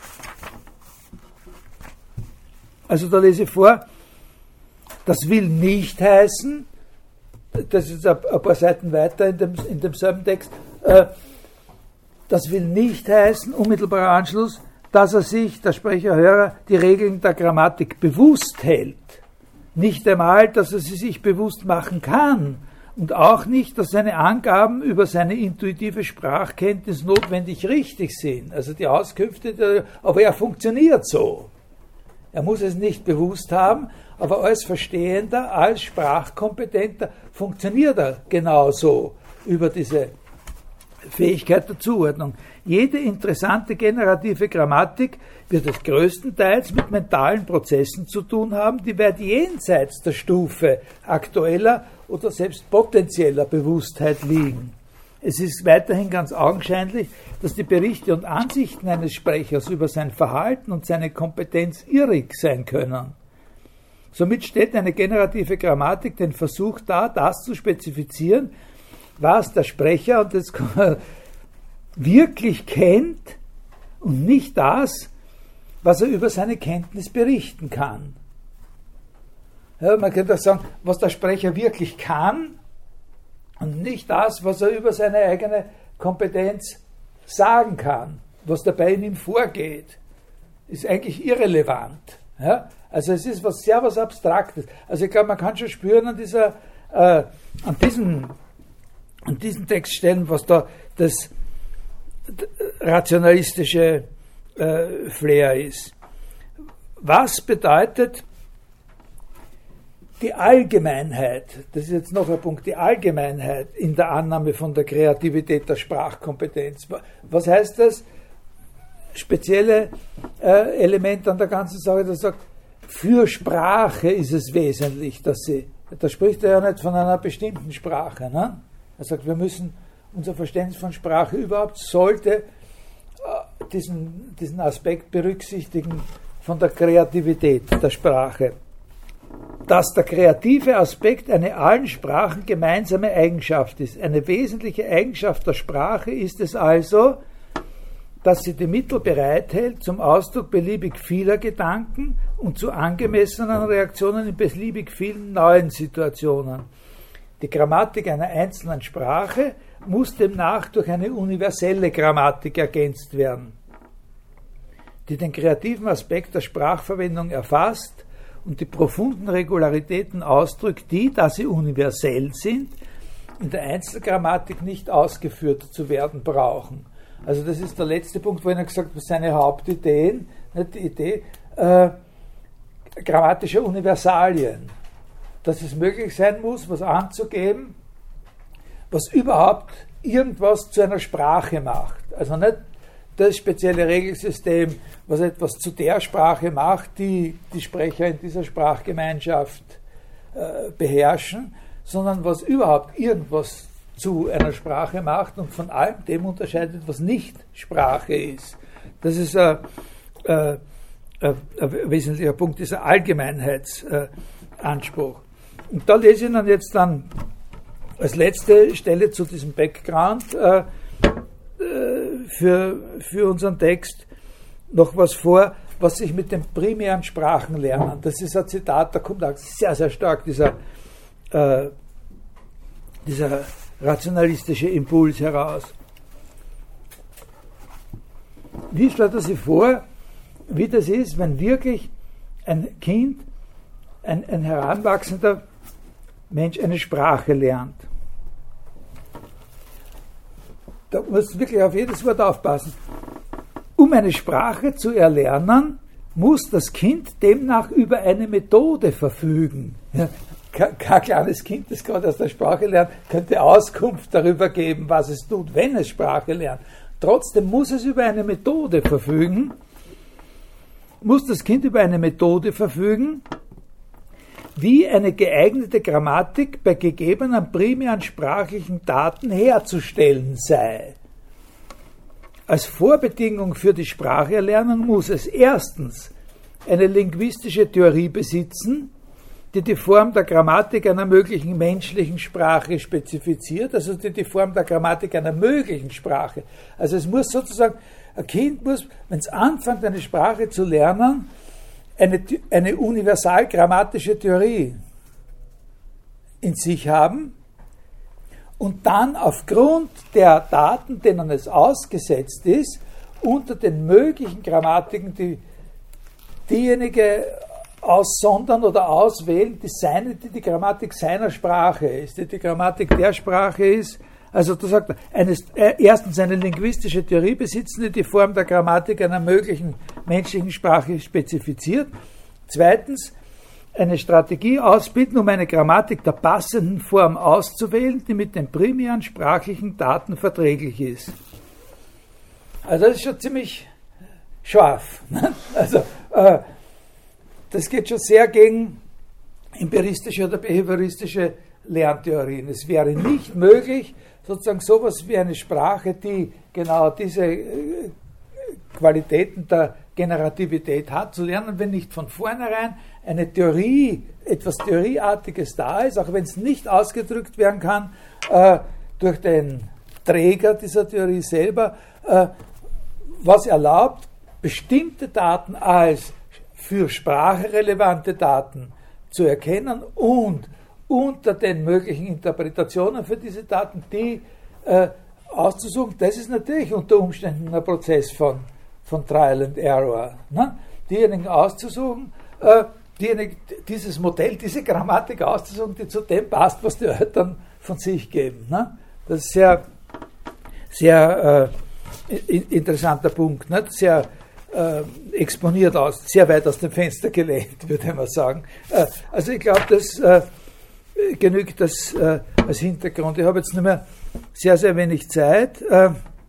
Also da lese ich vor, das will nicht heißen, das ist ein paar Seiten weiter in, dem, in demselben Text, äh, das will nicht heißen, unmittelbarer Anschluss, dass er sich, der Sprecher-Hörer, die Regeln der Grammatik bewusst hält. Nicht einmal, dass er sie sich bewusst machen kann. Und auch nicht, dass seine Angaben über seine intuitive Sprachkenntnis notwendig richtig sind. Also die Auskünfte, aber er funktioniert so. Er muss es nicht bewusst haben, aber als Verstehender, als Sprachkompetenter funktioniert er genauso über diese Fähigkeit der Zuordnung. Jede interessante generative Grammatik wird es größtenteils mit mentalen Prozessen zu tun haben, die weit jenseits der Stufe aktueller oder selbst potenzieller Bewusstheit liegen. Es ist weiterhin ganz augenscheinlich, dass die Berichte und Ansichten eines Sprechers über sein Verhalten und seine Kompetenz irrig sein können. Somit steht eine generative Grammatik den Versuch dar, das zu spezifizieren, was der Sprecher, und das wirklich kennt und nicht das, was er über seine Kenntnis berichten kann. Ja, man könnte auch sagen, was der Sprecher wirklich kann und nicht das, was er über seine eigene Kompetenz sagen kann, was dabei in ihm vorgeht, ist eigentlich irrelevant. Ja? Also es ist was sehr was Abstraktes. Also ich glaube, man kann schon spüren an dieser, äh, an diesen, an diesen Textstellen, was da das rationalistische äh, Flair ist. Was bedeutet die Allgemeinheit, das ist jetzt noch ein Punkt, die Allgemeinheit in der Annahme von der Kreativität der Sprachkompetenz? Was heißt das? Spezielle äh, Element an der ganzen Sache, das sagt, für Sprache ist es wesentlich, dass sie, da spricht er ja nicht von einer bestimmten Sprache, ne? Er sagt, wir müssen unser Verständnis von Sprache überhaupt sollte äh, diesen, diesen Aspekt berücksichtigen von der Kreativität der Sprache. Dass der kreative Aspekt eine allen Sprachen gemeinsame Eigenschaft ist. Eine wesentliche Eigenschaft der Sprache ist es also, dass sie die Mittel bereithält zum Ausdruck beliebig vieler Gedanken und zu angemessenen Reaktionen in beliebig vielen neuen Situationen. Die Grammatik einer einzelnen Sprache muss demnach durch eine universelle Grammatik ergänzt werden, die den kreativen Aspekt der Sprachverwendung erfasst und die profunden Regularitäten ausdrückt, die, da sie universell sind, in der Einzelgrammatik nicht ausgeführt zu werden brauchen. Also das ist der letzte Punkt, wo er gesagt hat, seine Hauptideen, nicht die Idee äh, grammatischer Universalien, dass es möglich sein muss, was anzugeben, was überhaupt irgendwas zu einer Sprache macht. Also nicht das spezielle Regelsystem, was etwas zu der Sprache macht, die die Sprecher in dieser Sprachgemeinschaft äh, beherrschen, sondern was überhaupt irgendwas zu einer Sprache macht und von allem dem unterscheidet, was nicht Sprache ist. Das ist ein, äh, ein, ein wesentlicher Punkt, dieser Allgemeinheitsanspruch. Und da lese ich Ihnen jetzt dann als letzte Stelle zu diesem Background äh, für, für unseren Text noch was vor, was sich mit dem primären Sprachenlernen, das ist ein Zitat, da kommt auch sehr, sehr stark dieser, äh, dieser rationalistische Impuls heraus. Wie stellt er sich vor, wie das ist, wenn wirklich ein Kind, ein, ein heranwachsender Mensch eine Sprache lernt? Da muss wirklich auf jedes Wort aufpassen. Um eine Sprache zu erlernen, muss das Kind demnach über eine Methode verfügen. Ja, kein, kein kleines Kind, das gerade aus der Sprache lernt, könnte Auskunft darüber geben, was es tut, wenn es Sprache lernt. Trotzdem muss es über eine Methode verfügen. muss das Kind über eine Methode verfügen, wie eine geeignete Grammatik bei gegebenen primären sprachlichen Daten herzustellen sei. Als Vorbedingung für die Spracherlernung muss es erstens eine linguistische Theorie besitzen, die die Form der Grammatik einer möglichen menschlichen Sprache spezifiziert, also die die Form der Grammatik einer möglichen Sprache. Also es muss sozusagen, ein Kind muss, wenn es anfängt, eine Sprache zu lernen, eine, eine universal grammatische Theorie in sich haben und dann aufgrund der Daten, denen es ausgesetzt ist, unter den möglichen Grammatiken die, diejenige aussondern oder auswählen, die, seine, die die Grammatik seiner Sprache ist, die die Grammatik der Sprache ist. Also da sagt er, eine, erstens eine linguistische Theorie besitzen, die die Form der Grammatik einer möglichen menschlichen Sprache spezifiziert. Zweitens eine Strategie ausbilden, um eine Grammatik der passenden Form auszuwählen, die mit den primären sprachlichen Daten verträglich ist. Also das ist schon ziemlich scharf. Also äh, das geht schon sehr gegen empiristische oder behavioristische Lerntheorien. Es wäre nicht möglich, sozusagen sowas wie eine Sprache, die genau diese äh, Qualitäten der Generativität hat, zu lernen, wenn nicht von vornherein eine Theorie, etwas Theorieartiges da ist, auch wenn es nicht ausgedrückt werden kann äh, durch den Träger dieser Theorie selber, äh, was erlaubt, bestimmte Daten als für Sprache relevante Daten zu erkennen und unter den möglichen Interpretationen für diese Daten die äh, auszusuchen. Das ist natürlich unter Umständen ein Prozess von, von Trial and Error. Ne? Diejenigen auszusuchen, äh, diejenigen, dieses Modell, diese Grammatik auszusuchen, die zu dem passt, was die Eltern von sich geben. Ne? Das ist sehr, sehr äh, interessanter Punkt. Ne? Sehr äh, exponiert aus, sehr weit aus dem Fenster gelehnt, würde man sagen. Äh, also ich glaube, das äh, genügt das äh, als Hintergrund. Ich habe jetzt nur mehr sehr, sehr wenig Zeit. Äh,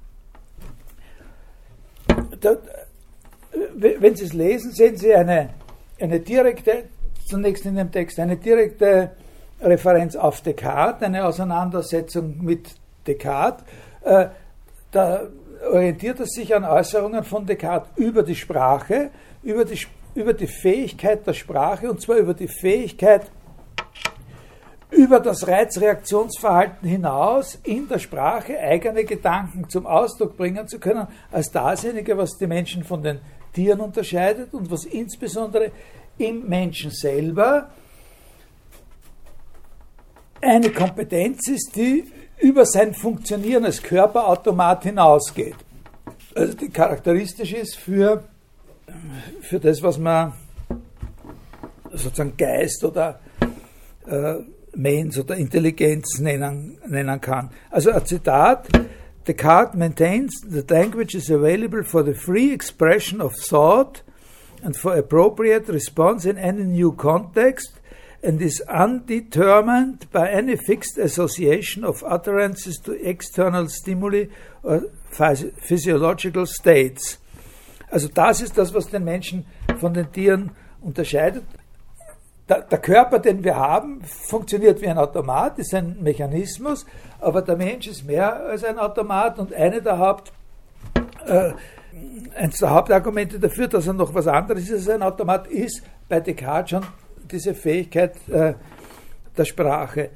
da, wenn Sie es lesen, sehen Sie eine, eine direkte, zunächst in dem Text, eine direkte Referenz auf Descartes, eine Auseinandersetzung mit Descartes. Äh, da orientiert es sich an Äußerungen von Descartes über die Sprache, über die, über die Fähigkeit der Sprache, und zwar über die Fähigkeit, über das Reizreaktionsverhalten hinaus in der Sprache eigene Gedanken zum Ausdruck bringen zu können, als dasjenige, was die Menschen von den Tieren unterscheidet und was insbesondere im Menschen selber eine Kompetenz ist, die über sein Funktionieren als Körperautomat hinausgeht. Also die charakteristisch ist für, für das, was man sozusagen Geist oder äh, Mensch oder Intelligenz nennen, nennen kann. Also ein Zitat: Descartes maintains that language is available for the free expression of thought and for appropriate response in any new context, and is undetermined by any fixed association of utterances to external stimuli or physiological states. Also das ist das, was den Menschen von den Tieren unterscheidet. Der, der Körper, den wir haben, funktioniert wie ein Automat, ist ein Mechanismus, aber der Mensch ist mehr als ein Automat, und eine der Haupt, äh, eines der Hauptargumente dafür, dass er noch was anderes ist als ein Automat, ist bei Descartes schon diese Fähigkeit äh, der Sprache.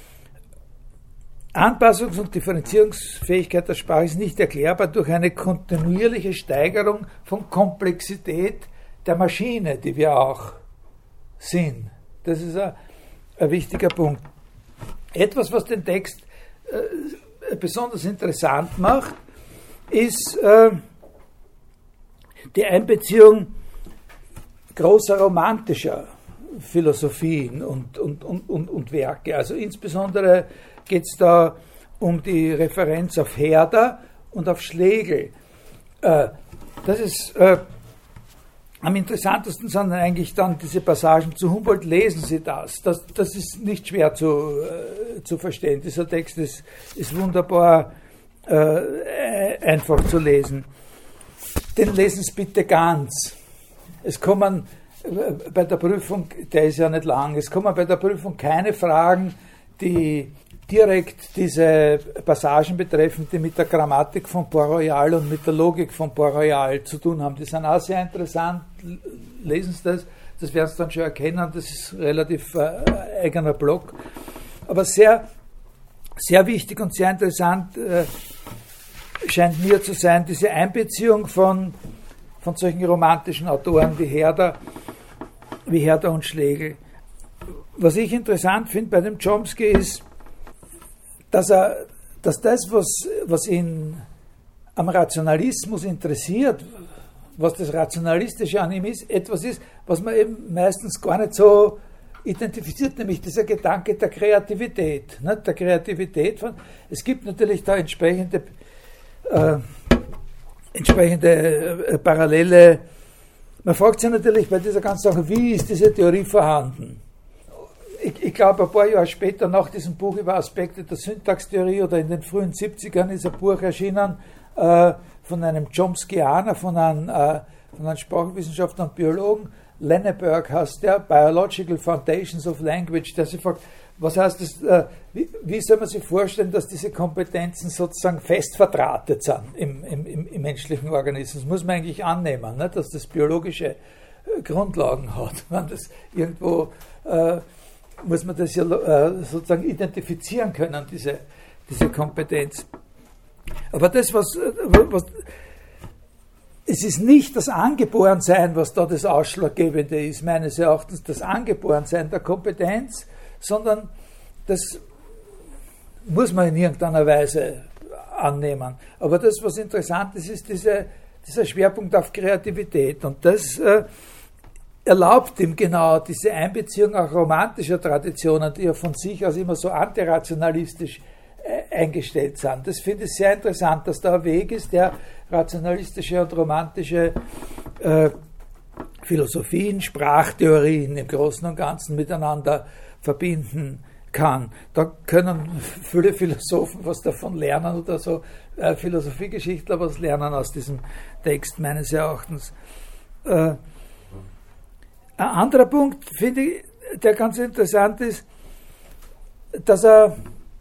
Anpassungs- und Differenzierungsfähigkeit der Sprache ist nicht erklärbar durch eine kontinuierliche Steigerung von Komplexität der Maschine, die wir auch sind. Das ist ein, ein wichtiger Punkt. Etwas, was den Text äh, besonders interessant macht, ist äh, die Einbeziehung großer romantischer Philosophien und, und, und, und, und Werke. Also insbesondere geht es da um die Referenz auf Herder und auf Schlegel. Äh, das ist äh, am interessantesten sind eigentlich dann diese Passagen zu Humboldt. Lesen Sie das. Das, das ist nicht schwer zu, äh, zu verstehen. Dieser Text ist, ist wunderbar äh, einfach zu lesen. Den lesen Sie bitte ganz. es kommen bei der Prüfung, der ist ja nicht lang, es kommen bei der Prüfung keine Fragen, die direkt diese Passagen betreffen, die mit der Grammatik von Port-Royal und mit der Logik von Port-Royal zu tun haben. Die sind auch sehr interessant, lesen Sie das, das werden Sie dann schon erkennen, das ist relativ äh, eigener Block. Aber sehr, sehr wichtig und sehr interessant äh, scheint mir zu sein, diese Einbeziehung von, von solchen romantischen Autoren wie Herder, wie Herder und Schlegel. Was ich interessant finde bei dem Chomsky ist, dass, er, dass das, was, was ihn am Rationalismus interessiert, was das Rationalistische an ihm ist, etwas ist, was man eben meistens gar nicht so identifiziert, nämlich dieser Gedanke der Kreativität. Ne? Der Kreativität von, es gibt natürlich da entsprechende, äh, entsprechende äh, Parallele. Man fragt sich natürlich bei dieser ganzen Sache, wie ist diese Theorie vorhanden? Ich, ich glaube, ein paar Jahre später, nach diesem Buch über Aspekte der Syntaxtheorie oder in den frühen siebzigern, ist ein Buch erschienen äh, von einem Chomskyaner, von einem, äh, von einem Sprachwissenschaftler und Biologen, Lenneberg heißt der, Biological Foundations of Language, der sich fragt, was heißt das, äh, wie, wie soll man sich vorstellen, dass diese Kompetenzen sozusagen fest verdrahtet sind im, im, im menschlichen Organismus? Das muss man eigentlich annehmen, ne, dass das biologische äh, Grundlagen hat. Man das irgendwo äh, muss man das ja äh, sozusagen identifizieren können, diese, diese Kompetenz. Aber das, was, was es ist nicht das Angeborensein, was da das Ausschlaggebende ist, meines Erachtens, das Angeborensein der Kompetenz, sondern das muss man in irgendeiner Weise annehmen. Aber das, was interessant ist, ist diese, dieser Schwerpunkt auf Kreativität. Und das äh, erlaubt ihm genau diese Einbeziehung auch romantischer Traditionen, die ja von sich aus immer so antirationalistisch äh, eingestellt sind. Das finde ich sehr interessant, dass da ein Weg ist, der rationalistische und romantische äh, Philosophien, Sprachtheorien im Großen und Ganzen miteinander verbinden kann. Da können viele Philosophen was davon lernen oder so, äh, Philosophiegeschichtler was lernen aus diesem Text meines Erachtens. Äh, Ein anderer Punkt, finde ich, der ganz interessant ist, dass er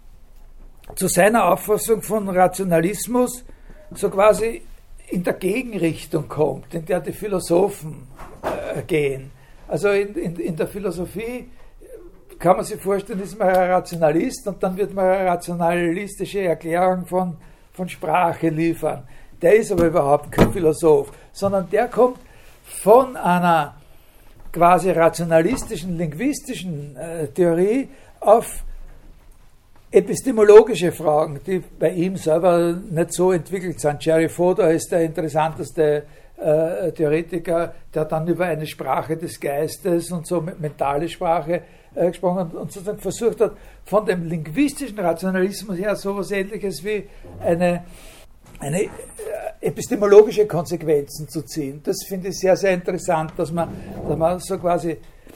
zu seiner Auffassung von Rationalismus so quasi in der Gegenrichtung kommt, in der die Philosophen äh, gehen. Also in, in, in der Philosophie kann man sich vorstellen, ist man ein Rationalist und dann wird man eine rationalistische Erklärung von, von Sprache liefern. Der ist aber überhaupt kein Philosoph, sondern der kommt von einer quasi rationalistischen, linguistischen äh, Theorie auf epistemologische Fragen, die bei ihm selber nicht so entwickelt sind. Jerry Fodor ist der interessanteste äh, Theoretiker, der dann über eine Sprache des Geistes und so mentale Sprache äh, gesprochen hat und sozusagen versucht hat, von dem linguistischen Rationalismus her so etwas Ähnliches wie eine eine epistemologische Konsequenzen zu ziehen. Das finde ich sehr, sehr interessant, dass man, dass man so quasi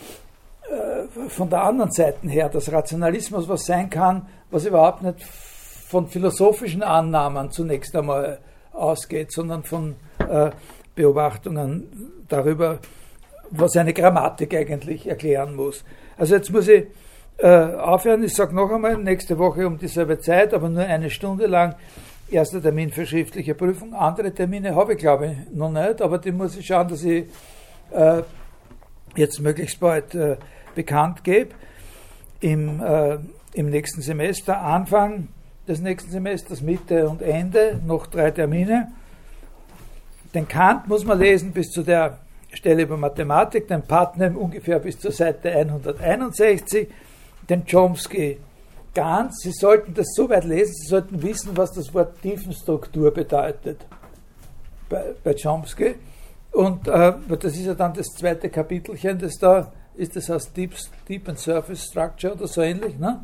äh, von der anderen Seite her, dass Rationalismus was sein kann, was überhaupt nicht von philosophischen Annahmen zunächst einmal ausgeht, sondern von äh, Beobachtungen darüber, was eine Grammatik eigentlich erklären muss. Also jetzt muss ich äh, aufhören. Ich sage noch einmal, nächste Woche um dieselbe Zeit, aber nur eine Stunde lang. Erster Termin für schriftliche Prüfung. Andere Termine habe ich, glaube ich, noch nicht, aber die muss ich schauen, dass ich äh, jetzt möglichst bald äh, bekannt gebe. Im, äh, im nächsten Semester, Anfang des nächsten Semesters, Mitte und Ende, noch drei Termine. Den Kant muss man lesen bis zu der Stelle über Mathematik, den Putnam ungefähr bis zur Seite hunderteinundsechzig, den Chomsky ganz, Sie sollten das so weit lesen, Sie sollten wissen, was das Wort Tiefenstruktur bedeutet bei, bei Chomsky. Und äh, das ist ja dann das zweite Kapitelchen, das da ist, das heißt Deep, Deep and Surface Structure oder so ähnlich. Ne?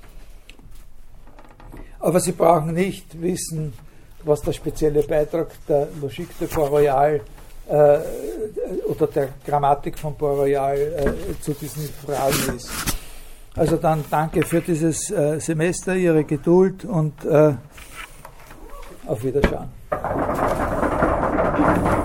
Aber Sie brauchen nicht wissen, was der spezielle Beitrag der Logique de Port-Royal äh, oder der Grammatik von Port-Royal äh, zu diesen Fragen ist. Also dann danke für dieses äh, Semester, Ihre Geduld und äh, auf Wiederschauen.